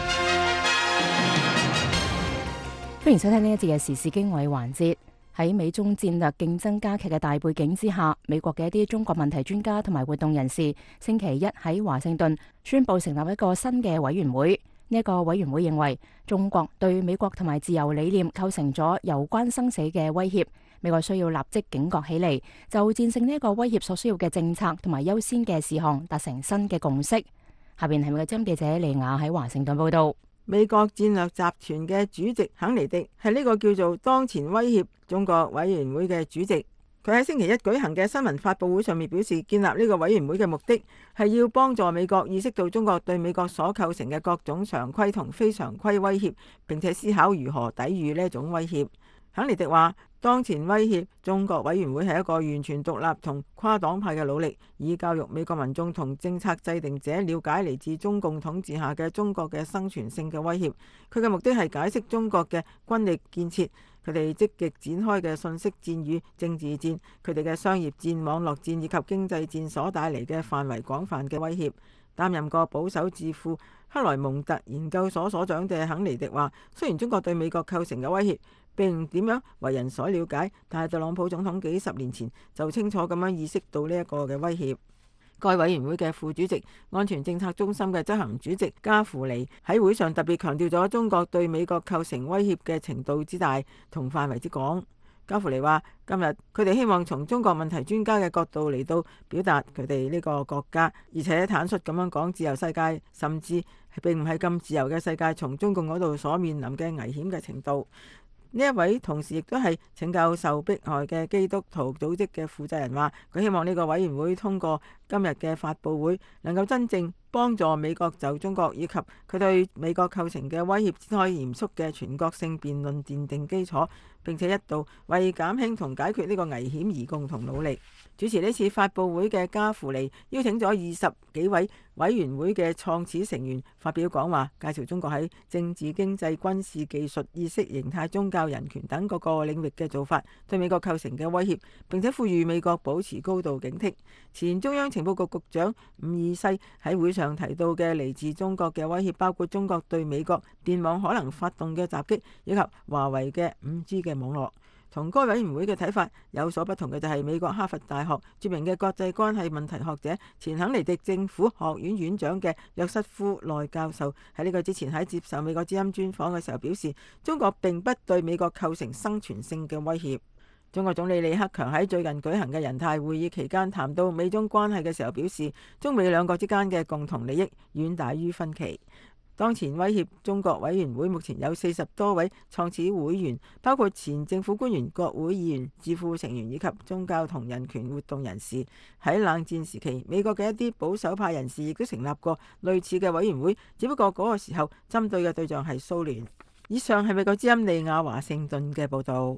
歡迎收聽呢一節嘅時事經緯環節。喺美中戰略競爭加劇嘅大背景之下，美國嘅一啲中國問題專家同埋活動人士星期一喺華盛頓宣布成立一個新嘅委員會。呢、這、一個委員會認為中國對美國同埋自由理念構成咗攸關生死嘅威脅，美國需要立即警覺起嚟，就戰勝呢一個威脅所需要嘅政策同埋優先嘅事項達成新嘅共識。下邊係美國之音記者利亞喺華盛頓報道。 美國戰略集團嘅主席肯尼迪係呢個叫做當前威脅中國委員會嘅主席。佢喺星期一舉行嘅新聞發佈會上面表示，建立呢個委員會嘅目的係要幫助美國意識到中國對美國所構成嘅各種常規同非常規威脅，並且思考如何抵禦呢一種威脅。肯尼迪話，當前威脅中國委員會係一個完全獨立同跨黨派嘅努力，以教育美國民眾同政策制定者了解嚟自中共統治下嘅中國嘅生存性嘅威脅。佢嘅目的係解釋中國嘅軍力建設，佢哋積極展開嘅信息戰與政治戰，佢哋嘅商業戰、網絡戰以及經濟戰所帶嚟嘅範圍廣泛嘅威脅。擔任過保守智庫克萊蒙特研究所所長嘅肯尼迪話，雖然中國對美國構成嘅威脅並唔點樣為人所了解，但係特朗普總統幾十年前就清楚咁樣意識到呢一個嘅威脅。該委員會嘅副主席、安全政策中心嘅執行主席加芙尼喺會上特別強調咗中國對美國構成威脅嘅程度之大同範圍之廣。加芙尼話：今日佢哋希望從中國問題專家嘅角度嚟到表達佢哋呢個國家，而且坦率咁樣講自由世界，甚至並唔係咁自由嘅世界，從中共嗰度所面臨嘅危險嘅程度。呢一位同時亦都係拯救受迫害嘅基督徒組織嘅負責人話：佢希望呢個委員會通過今日嘅發佈會，能夠真正幫助美國就中國以及佢對美國構成嘅威脅展開嚴肅嘅全國性辯論奠定基礎，並且一度為減輕同解決呢個危險而共同努力。主持呢次發佈會嘅加芙尼邀請咗二十幾位委員會嘅創始成員發表講話，介紹中國喺政治、經濟、軍事、技術、意識形態、宗教、人權等各個領域嘅做法對美國構成嘅威脅，並且呼籲美國保持高度警惕。前中央情報局局長伍爾西喺會上提到嘅嚟自中國嘅威脅，包括中國對美國電網可能發動嘅襲擊，以及華為嘅五 G 嘅網絡。同該委員會嘅睇法有所不同嘅就係美國哈佛大學著名嘅國際關係問題學者、前肯尼迪政府學院院長嘅約瑟夫內教授喺呢個之前喺接受美國之音專訪嘅時候表示，中國並不對美國構成生存性嘅威脅。中國總理李克強喺最近舉行嘅人大會議期間談到美中關係嘅時候表示，中美兩國之間嘅共同利益遠大於分歧。當前威脅中國委員會目前有四十多位創始會員，包括前政府官員、國會議員、智庫成員以及宗教同人權活動人士。喺冷戰時期，美國嘅一啲保守派人士亦都成立過類似嘅委員會，只不過嗰個時候針對嘅對象係蘇聯。以上係美國之音利亞華盛頓嘅報導。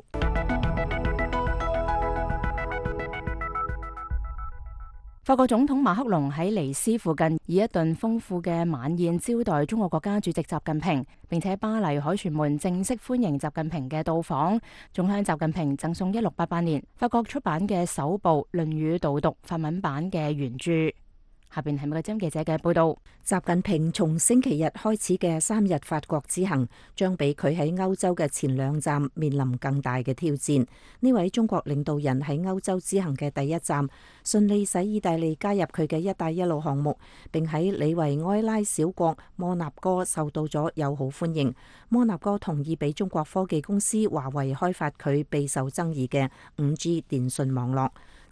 法國總統馬克龍喺尼斯附近以一頓豐富嘅晚宴招待中國國家主席習近平，並且巴黎凱旋門正式歡迎習近平嘅到訪，仲向習近平贈送一六八八年法國出版嘅首部《論語導讀》法文版嘅原著。下邊係美國之音記者嘅報道。 習近平從星期日開始嘅三日法國之行，將比佢喺歐洲嘅前兩站面臨更大嘅挑戰。呢位中國領導人喺歐洲之行嘅第一站，順利使意大利加入佢嘅一帶一路項目，並喺里維埃拉小國摩納哥受到咗友好歡迎。摩納哥同意俾中國科技公司華為開發佢備受爭議嘅五 G 電信網絡。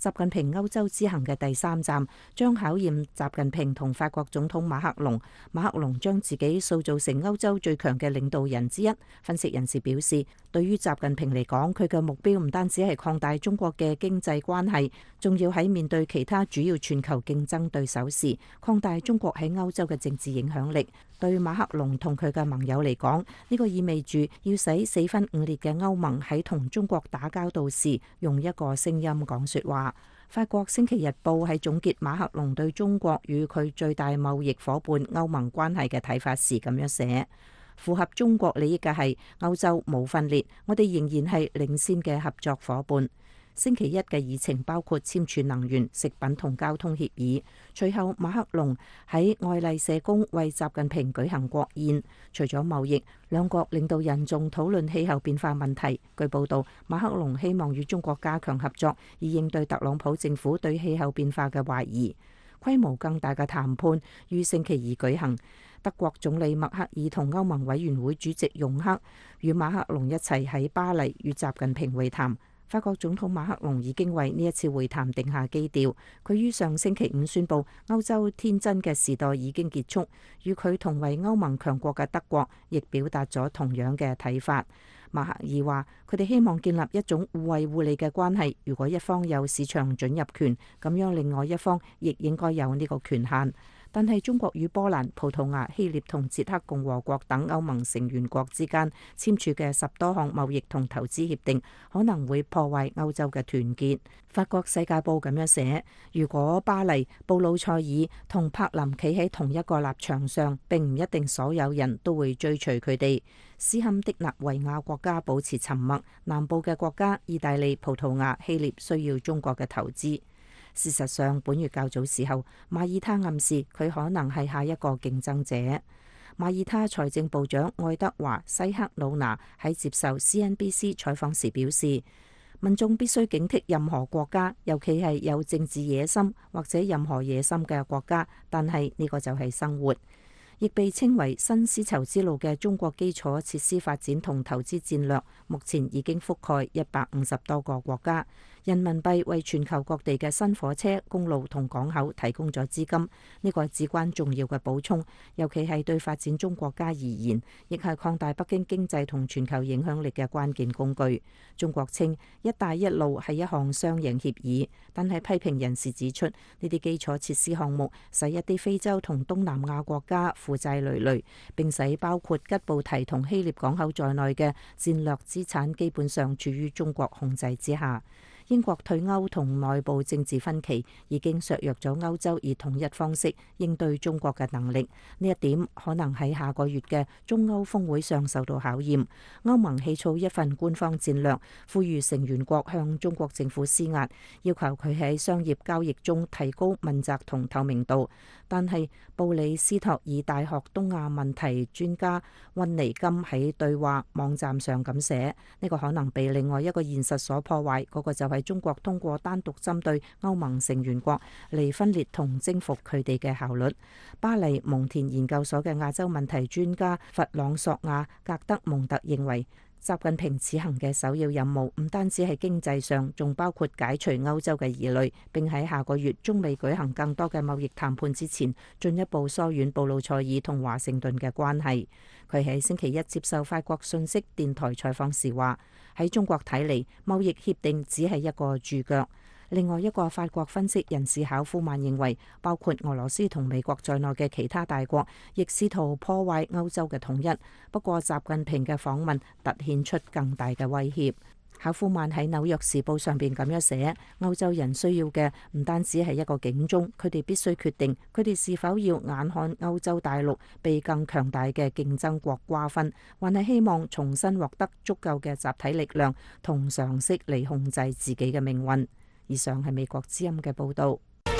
習近平歐洲之行嘅第三站將考驗習近平同法國總統馬克龍。馬克龍將自己塑造成歐洲最強嘅領導人之一。分析人士表示，對於習近平嚟講，佢嘅目標唔單止係擴大中國嘅經濟關係，仲要喺面對其他主要全球競爭對手時，擴大中國喺歐洲嘅政治影響力。對馬克龍同佢嘅盟友嚟講，呢個意味住要使四分五裂嘅歐盟喺同中國打交道時，用一個聲音講說話。法國星期日報喺總結馬克龍對中國與佢最大貿易夥伴歐盟關係嘅睇法時咁樣寫：符合中國利益嘅係歐洲冇分裂，我哋仍然係領先嘅合作夥伴。星期一嘅議程包括簽署能源、食品同交通協議。隨後，馬克龍喺愛麗舍宮為習近平舉行國宴。除咗貿易，兩國領導人仲討論氣候變化問題。據報道，馬克龍希望與中國加強合作，以應對特朗普政府對氣候變化嘅懷疑。規模更大嘅談判於星期二舉行。德國總理默克爾同歐盟委員會主席容克與馬克龍一齊喺巴黎與習近平會談。法國總統馬克龍已經為呢一次會談定下基調。佢於上星期五宣布，歐洲天真嘅時代已經結束。與佢同為歐盟強國嘅德國亦表達咗同樣嘅睇法。馬克爾話：佢哋希望建立一種互惠互利嘅關係。如果一方有市場准入權，咁樣另外一方亦應該有呢個權限。但係中國與波蘭、葡萄牙、希臘同捷克共和國等歐盟成員國之間簽署嘅十多項貿易同投資協定，可能會破壞歐洲嘅團結。法國世界報咁樣寫：如果巴黎、布魯塞爾同柏林企喺同一個立場上，並唔一定所有人都會追隨佢哋。斯堪的納維亞國家保持沉默，南部嘅國家意大利、葡萄牙、希臘需要中國嘅投資。事實上，本月較早時候，馬爾他暗示佢可能係下一個競爭者。馬爾他財政部長愛德華西克魯拿喺接受 C N B C 採訪時表示，民眾必須警惕任何國家，尤其係有政治野心或者任何野心嘅國家。但係呢個就係生活。亦被稱為新絲綢之路嘅中國基礎設施發展同投資戰略，目前已經覆蓋一百五十多個國家。人民幣為全球各地嘅新火車、公路同港口提供咗資金，呢個係至關重要嘅補充，尤其係對發展中國家而言，亦係擴大北京經濟同全球影響力嘅關鍵工具。中國稱一帶一路係一項雙贏協議，但係批評人士指出，呢啲基礎設施項目使一啲非洲同東南亞國家負債累累，並使包括吉布提同希臘港口在內嘅戰略資產基本上處於中國控制之下。英國退歐同內部政治分歧已經削弱咗歐洲以統一方式應對中國嘅能力，呢一點可能喺下個月嘅中歐峰會上受到考驗。歐盟起草一份官方戰略，呼籲成員國向中國政府施壓，要求佢喺商業交易中提高問責同透明度。但係布里斯托爾大學東亞問題專家溫尼金喺對話網站上咁寫，呢個可能被另外一個現實所破壞，嗰個就係中國通過單獨針對歐盟成員國嚟分裂同征服佢哋嘅效率。巴黎蒙田研究所嘅亞洲問題專家弗朗索亞格德蒙特認為，習近平此行嘅首要任務唔單止係經濟上，仲包括解除歐洲嘅疑慮，並喺下個月中美舉行更多嘅貿易談判之前，進一步疏遠布魯塞爾同華盛頓嘅關係。佢喺星期一接受法國信息電台採訪時話，喺中國睇嚟，貿易協定只係一個注腳。另外一個法國分析人士考夫曼認為，包括俄羅斯同美國在內嘅其他大國，亦試圖破壞歐洲嘅統一。不過，習近平嘅訪問突顯出更大嘅威脅。考夫曼喺紐約時報上邊咁樣寫：歐洲人需要嘅唔單止係一個警鐘，佢哋必須決定佢哋是否要眼看歐洲大陸被更強大嘅競爭國瓜分，還係希望重新獲得足夠嘅集體力量同常識嚟控制自己嘅命運。以上係美國之音嘅報導。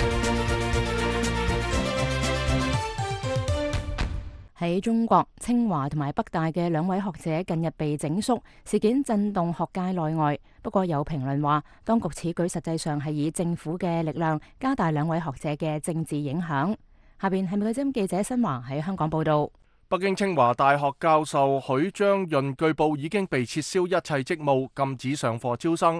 喺中國，清華同埋北大嘅兩位學者近日被整肅，事件震動學界內外。不過有評論話，當局此舉實際上係以政府嘅力量加大兩位學者嘅政治影響。下邊係美國之音記者新華喺香港報導。 北京清華大學教授許章潤據報已經被撤銷一切職務，禁止上課招生。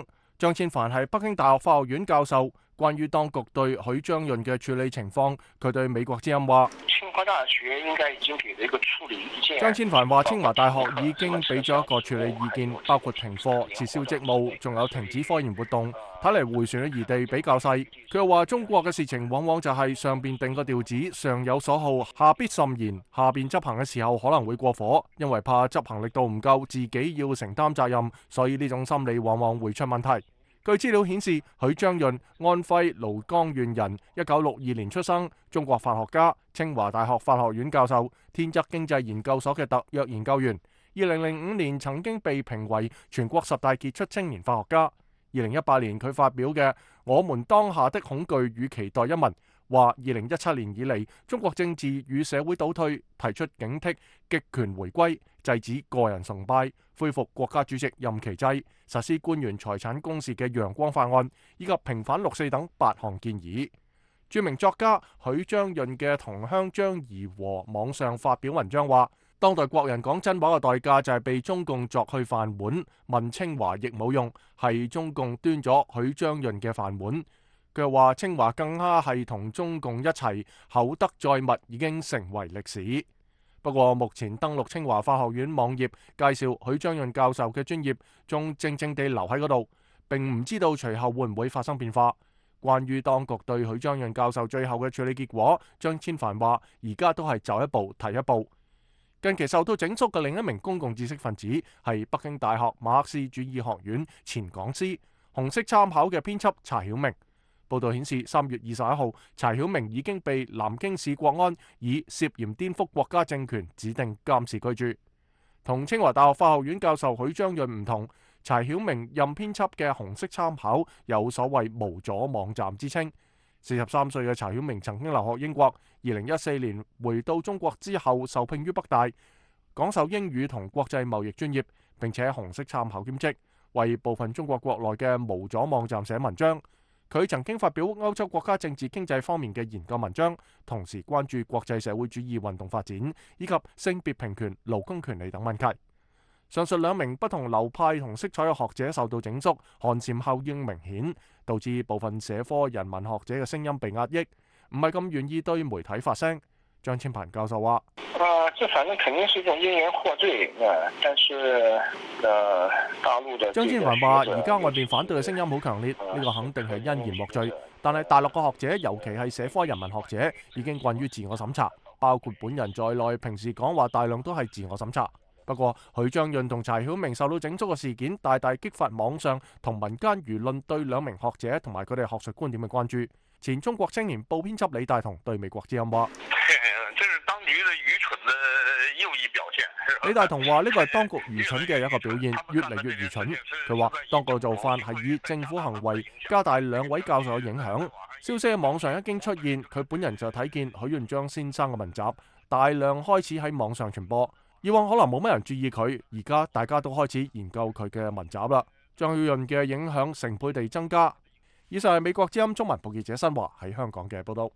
張千帆係北京大學法學院教授，關於當局對許章潤嘅處理情況，佢對美國之音話： 清華大學應該已經給了一個處理意見。 張千帆話：清華大學已經俾咗一個處理意見，包括停課、撤銷職務，仲有停止科研活動。睇嚟回旋嘅餘地比較細。佢又話：中國嘅事情往往就係上邊定個調子，上有所好，下必甚嚴，下邊執行嘅時候可能會過火，因為怕執行力度唔夠，自己要承擔責任，所以呢種心理往往會出問題。據資料顯示，許章潤，安徽廬江縣人，一九六二年出生，中國法學家，清華大學法學院教授，天則經濟研究所嘅特約研究員。二零零五年曾經被評為全國十大傑出青年法學家。二零一八年佢發表嘅《我們當下的恐懼與期待》一文，話二零一七年以嚟，中國政治與社會倒退，提出警惕極權回歸，制止個人崇拜，恢復國家主席任期制，實施官員財產公示嘅陽光法案，以及平反六四等八項建議。著名作家許章潤嘅同鄉張怡和網上發表文章話：當代國人講真話嘅代價就係被中共鑿去飯碗，問清華亦冇用，係中共端咗許章潤嘅飯碗。佢話清華更加係同中共一齊厚德載物，已經成為歷史。不過目前登錄清華法學院網頁介紹許章潤教授嘅專頁，仲靜靜地留喺嗰度，並唔知道隨後會唔會發生變化。關於當局對許章潤教授最後嘅處理結果，張千帆話：而家都係走一步睇一步。近期受到整肅嘅另一名公共知識分子係北京大學馬克思主義學院前講師、紅色參考嘅編輯查曉明。報道顯示，三月二十一號，查曉明已經被南京市國安以涉嫌顛覆國家政權指定監視居住。同清華大學法學院教授許章潤唔同，查曉明任編輯嘅紅色參考有所謂無阻網站之稱。四十三歲嘅查曉明曾經留學英國，二零一四年回到中國之後受聘於北大，講授英語同國際貿易專業，並且紅色參考兼職，為部分中國國內嘅無阻網站寫文章。佢曾經發表歐洲國家政治經濟方面嘅研究文章，同時關注國際社會主義運動發展以及性別平權、勞工權利等問題。上述兩名不同流派同色彩嘅學者受到整肅，寒蟬效應明顯，導致部分社科人文學者嘅聲音被壓抑，唔係咁願意對媒體發聲。張千帆教授話： 啊，這反正肯定是一種因緣獲罪，但是，呃，大陸的張千帆話：而家外邊反對嘅聲音好強烈，呢個肯定係因緣獲罪。但係大陸嘅學者，尤其係社科人文學者，已經慣於自我審查，包括本人在內，平時講話大量都係自我審查。不過，許章潤同查曉明受到整肅嘅事件，大大激發網上同民間輿論對兩名學者同埋佢哋學術觀點嘅關注。前中國青年報編輯李大同對美國之音話： 這是當局的愚蠢的右翼表現。 李大同話：呢個係當局愚蠢嘅一個表現，越嚟越愚蠢。佢話當局做法係以政府行為加大兩位教授嘅影響。消息喺網上一經出現，佢本人就睇見許願章先生嘅文集大量開始喺網上傳播。以往可能冇乜人注意佢，而家大家都開始研究佢嘅文集啦。張曉潤嘅影響成倍地增加。以上係美國之音中文部記者新華喺香港嘅報道。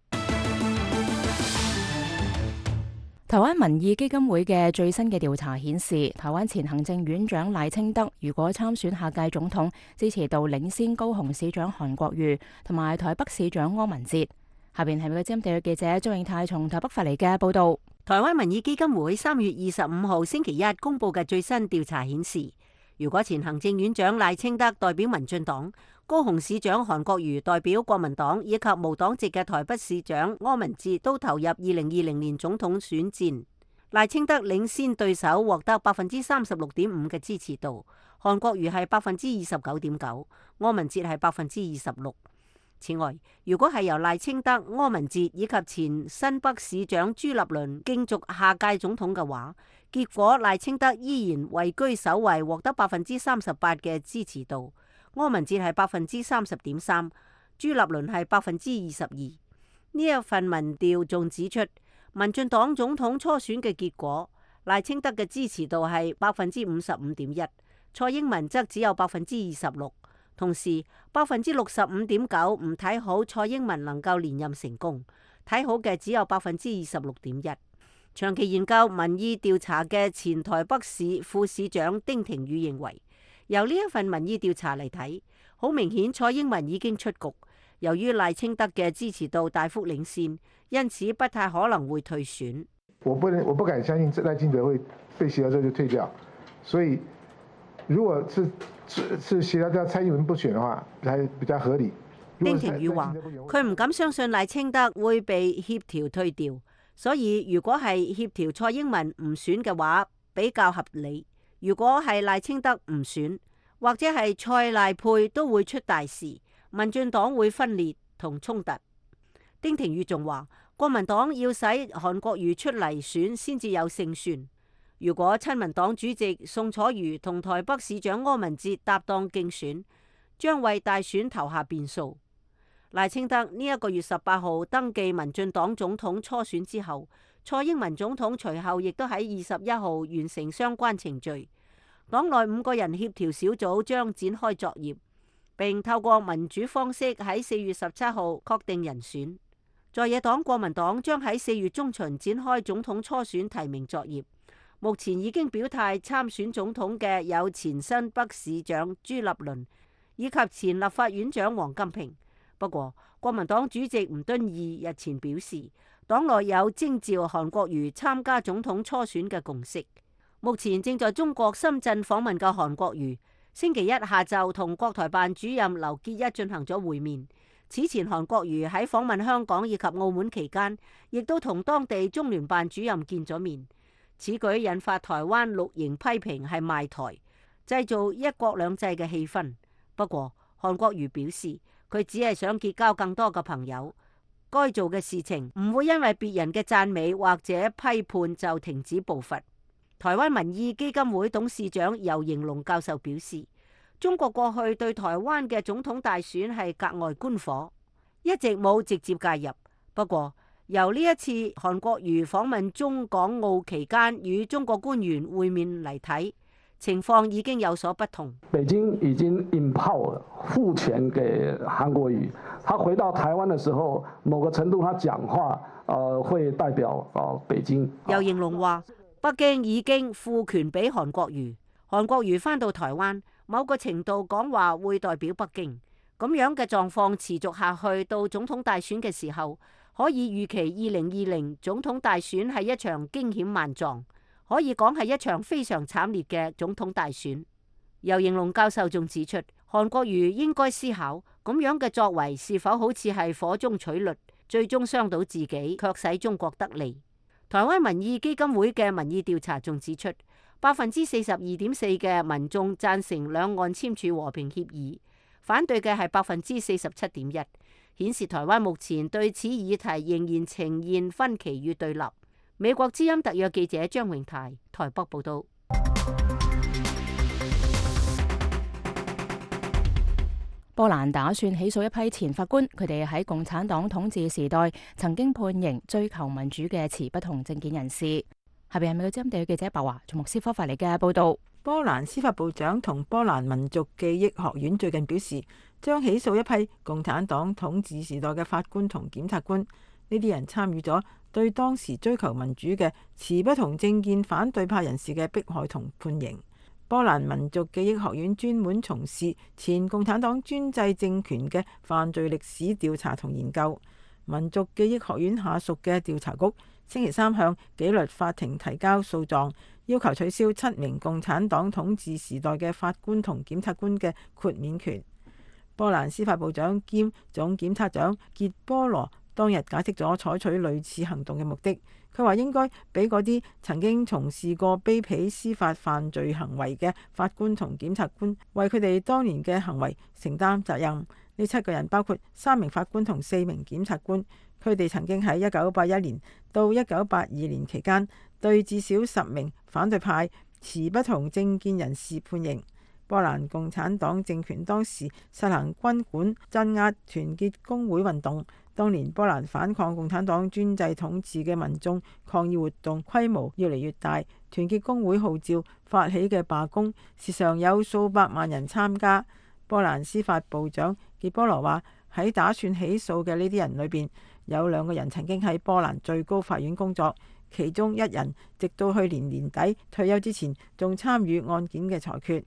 台灣民意基金會嘅最新嘅調查顯示，台灣前行政院長賴清德如果參選下屆總統，支持度領先高雄市長韓國瑜同埋台北市長柯文哲。下邊係美國之音地約記者周永泰從台北發嚟嘅報道。 台灣民意基金會三月二十五號星期一公布嘅最新調查顯示，如果前行政院長賴清德代表民進黨，高雄市長韓國瑜代表國民黨，以及無黨籍嘅台北市長柯文哲都投入二零二零年總統選戰，賴清德領先對手獲得百分之三十六點五嘅支持度，韓國瑜係百分之二十九點九，柯文哲係百分之二十六。此外，如果係由賴清德、柯文哲以及前新北市長朱立倫競逐下屆總統嘅話，結果賴清德依然位居首位，獲得百分之三十八嘅支持度，柯文哲係百分之三十點三，朱立倫係百分之二十二。呢一份民調仲指出，民進黨總統初選嘅結果，賴清德嘅支持度係百分之五十五點一，蔡英文則只有百分之二十六。同時，百分之六十五點九唔睇好蔡英文能夠連任成功，睇好嘅只有百分之二十六點一。長期研究民意調查嘅前台北市副市長丁廷宇認為，由呢一份民意調查嚟睇， 好明顯蔡英文已經出局。由於賴清德嘅支持度大幅領先，因此不太可能會退選。 我不能，我不敢相信賴清德會被協調之後就退掉，所以如果是是是協調掉蔡英文不選嘅話，係比較合理。 丁廷宇話：佢唔敢相信賴清德會被協調退掉，所以如果係協調蔡英文唔選嘅話，比較合理。如果係賴清德唔選，或者係蔡賴配都會出大事。民進黨會分裂同衝突。丁廷宇仲話，國民黨要使韓國瑜出嚟選先至有勝算。如果親民黨主席宋楚瑜同台北市長柯文哲搭檔競選，將為大選投下變數。賴清德呢一個月十八號登記民進黨總統初選之後，蔡英文總統隨後亦都喺二十一號完成相關程序。黨內五個人協調小組將展開作業，並透過民主方式喺四月十七號確定人選。在野黨國民黨將喺四月中旬展開總統初選提名作業。目前已經表態參選總統嘅有前新北市長朱立倫以及前立法院長王金平。不過，國民黨主席吳敦義日前表示，黨內有徵召韓國瑜參加總統初選嘅共識。目前正在中國深圳訪問嘅韓國瑜，星期一下晝同國台辦主任劉結一進行咗會面。此前韓國瑜喺訪問香港以及澳門期間，亦都同當地中聯辦主任見咗面。此舉引發台灣綠營批評係賣台，製造一國兩制嘅氣氛。不過，韓國瑜表示，佢只係想結交更多嘅朋友，該做嘅事情唔會因為別人嘅讚美或者批判就停止步伐。台灣民意基金會董事長游盈隆教授表示，中國過去對台灣嘅總統大選係格外觀火，一直冇直接介入。不過，由呢一次韓國瑜訪問中港澳期間與中國官員會面嚟睇，情況已經有所不同。 北京已經 empower 賦權給韓國瑜，他回到台灣的時候，某個程度他講話，呃，會代表呃北京。 游盈隆話，北京已經賦權俾韓國瑜，韓國瑜返到台灣，某個程度講話會代表北京。咁樣嘅狀況持續下去到總統大選嘅時候，可以預期二零二零總統大選係一場驚險萬狀，可以講係一場非常慘烈嘅總統大選。游盈隆教授仲指出，韓國瑜應該思考咁樣嘅作為是否好似係火中取栗，最終傷到自己，卻使中國得利。台灣民意基金會嘅民意調查仲指出，百分之四十二點四嘅民眾贊成兩岸簽署和平協議，反對嘅係百分之四十七點一，顯示台灣目前對此議題仍然呈現分歧與對立。美國之音特約記者張榮泰台北報道。 波蘭打算起訴一批前法官，佢哋喺共產黨統治時代曾經判刑追求民主嘅持不同政見人士。下邊係美國之音特約記者白華從莫斯科發嚟嘅報道。 波蘭司法部長同波蘭民族記憶學院最近表示，將起訴一批共產黨統治時代嘅法官同檢察官。呢啲人參與咗對當時追求民主嘅持不同政見反對派人士嘅迫害同判刑。波蘭民族記憶學院專門從事前共產黨專制政權嘅犯罪歷史調查同研究。民族記憶學院下屬嘅調查局星期三向紀律法庭提交訴狀，要求取消七名共產黨統治時代嘅法官同檢察官嘅豁免權。波蘭司法部長兼總檢察長傑波羅當日解釋咗採取類似行動嘅目的。佢話應該俾嗰啲曾經從事過卑鄙司法犯罪行為嘅法官同檢察官為佢哋當年嘅行為承擔責任。呢七個人包括三名法官同四名檢察官，佢哋曾經喺一九八一年到一九八二年期間對至少十名反對派持不同政見人士判刑。波蘭共產黨政權當時實行軍管鎮壓團結工會運動。當年波蘭反抗共產黨專制統治嘅民眾抗議活動規模越嚟越大，團結工會號召發起嘅罷工，時常有數百萬人參加。波蘭司法部長傑波羅話，喺打算起訴嘅呢啲人裏邊，有兩個人曾經喺波蘭最高法院工作，其中一人直到去年年底退休之前仲參與案件嘅裁決。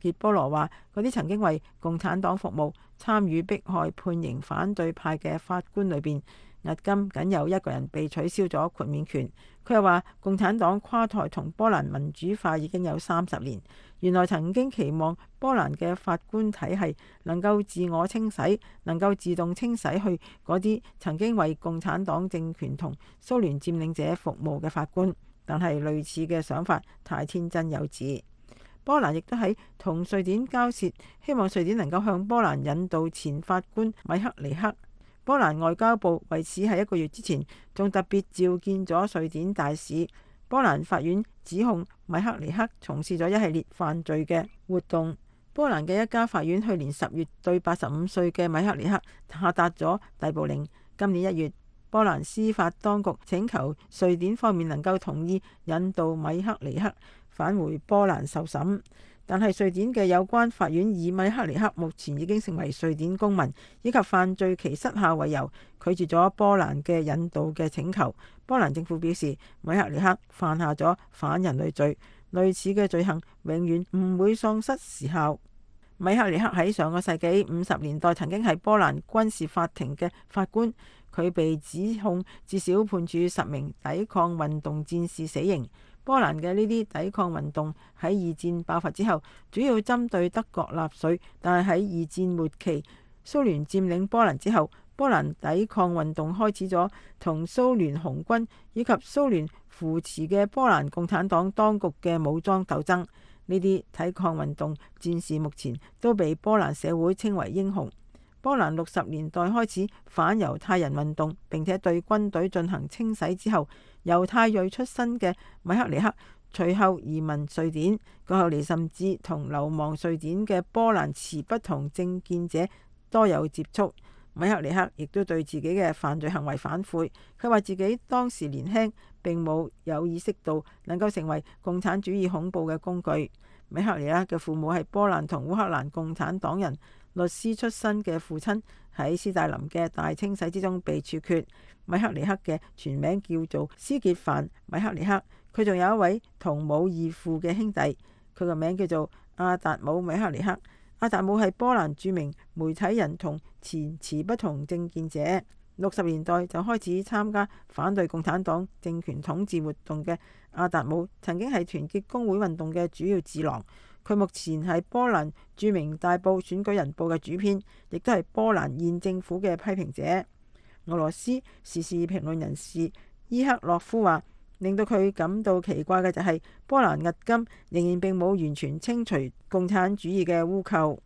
傑波羅話：嗰啲曾經為共產黨服務、參與迫害判刑反對派嘅法官裏邊，迄今僅有一個人被取消咗豁免權。佢又話：共產黨垮台同波蘭民主化已經有三十年。原來曾經期望波蘭嘅法官體系能夠自我清洗，能夠自動清洗去嗰啲曾經為共產黨政權同蘇聯佔領者服務嘅法官，但係類似嘅想法太天真幼稚。波蘭亦都喺同瑞典交涉，希望瑞典能夠向波蘭引渡前法官米克尼克。波蘭外交部為此喺一個月之前仲特別召見咗瑞典大使。波蘭法院指控米克尼克從事咗一系列犯罪嘅活動。波蘭嘅一家法院去年十月對八十五歲嘅米克尼克下達咗逮捕令。今年一月，波蘭司法當局請求瑞典方面能夠同意引渡米克尼克返回波蘭受審，但係瑞典嘅有關法院以米克尼克目前已經成為瑞典公民以及犯罪期失效為由，拒絕咗波蘭嘅引渡嘅請求。波蘭政府表示，米克尼克犯下咗反人類罪，類似嘅罪行永遠唔會喪失時效。米克尼克喺上個世紀五十年代曾經係波蘭軍事法庭嘅法官，佢被指控至少判處十名抵抗運動戰士死刑。波蘭嘅呢啲抵抗運動喺二戰爆發之後，主要針對德國納粹，但係喺二戰末期蘇聯佔領波蘭之後，波蘭抵抗運動開始咗同蘇聯紅軍以及蘇聯扶持嘅波蘭共產黨當局嘅武裝鬥爭。呢啲抵抗運動戰士目前都被波蘭社會稱為英雄。波蘭六十年代開始反猶太人運動，並且對軍隊進行清洗之後，猶太裔出身嘅米克尼克隨後移民瑞典，佢後嚟甚至同流亡瑞典嘅波蘭持不同政見者多有接觸。米克尼克亦都對自己嘅犯罪行為反悔，佢話自己當時年輕，並冇有意識到能夠成為共產主義恐怖嘅工具。米克尼克嘅父母係波蘭同烏克蘭共產黨人，律師出身嘅父親喺斯大林嘅大清洗之中被處決。米克尼克嘅全名叫做斯傑凡·米克尼克，佢仲有一位同母異父嘅兄弟，佢個名叫做阿達姆·米克尼克。阿達姆係波蘭著名媒體人同前持不同政見者，六十年代就開始參加反對共產黨政權統治活動嘅阿達姆，曾經係團結工會運動嘅主要智囊。佢目前係波蘭著名大報《選舉人報》嘅主編，亦都係波蘭現政府嘅批評者。俄羅斯時事評論人士伊克洛夫話，令到佢感到奇怪嘅就係波蘭迄今仍然並冇完全清除共產主義嘅污垢。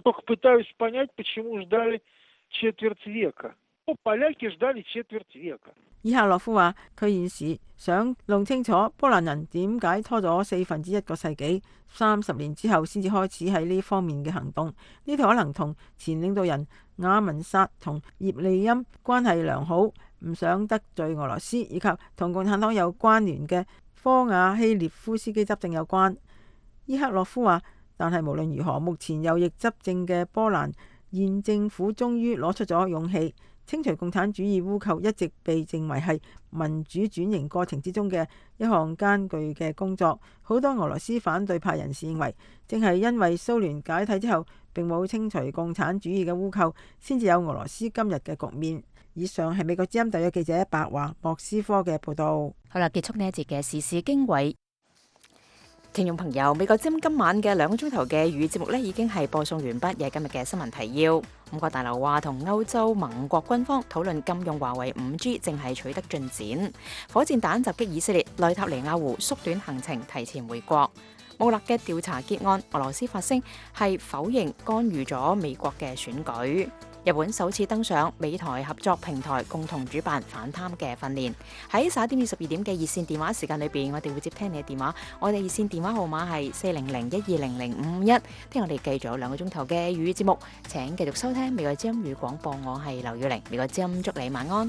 伊克洛夫話：佢現時想弄清楚波蘭人點解拖咗四分之一個世紀，三十年之後先至開始喺呢方面嘅行動。呢條可能同前領導人雅文薩同葉利欽關係良好，唔想得罪俄羅斯，以及同共產黨有關聯嘅科瓦希列夫斯基執政有關。伊克洛夫話：但係無論如何，目前右翼執政嘅波蘭現政府終於攞出咗勇氣。清除共產主義污垢一直被認為係民主轉型過程之中嘅一項艱巨嘅工作。好多俄羅斯反對派人士認為，正係因為蘇聯解體之後並冇清除共產主義嘅污垢，先至有俄羅斯今日嘅局面。以上係美國之音特約記者白華莫斯科嘅報道。 好啦，結束呢一節嘅時事經緯。聽眾朋友，美國之音今晚嘅兩個鐘頭嘅語節目呢已經係播送完畢，嘅今日嘅新聞提要。五角大樓話同歐洲盟國軍方討論禁用華為五 G 正係取得進展。火箭彈襲擊以色列，內塔尼亞胡縮短行程，提前回國。穆勒嘅調查結案，俄羅斯發聲係否認干預咗美國嘅選舉。日本首次登上美台合作平台，共同主辦反貪嘅訓練。喺十一點至十二點嘅熱線電話時間裏邊，我哋會接聽你嘅電話。我哋熱線電話號碼係四零零一二零零五五一。聽我哋繼續有兩個鐘頭嘅粵語節目，請繼續收聽美國之音語廣播。我係劉耀玲，美國之音祝你晚安。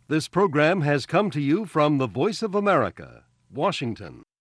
This program has come to you from the Voice of America, Washington.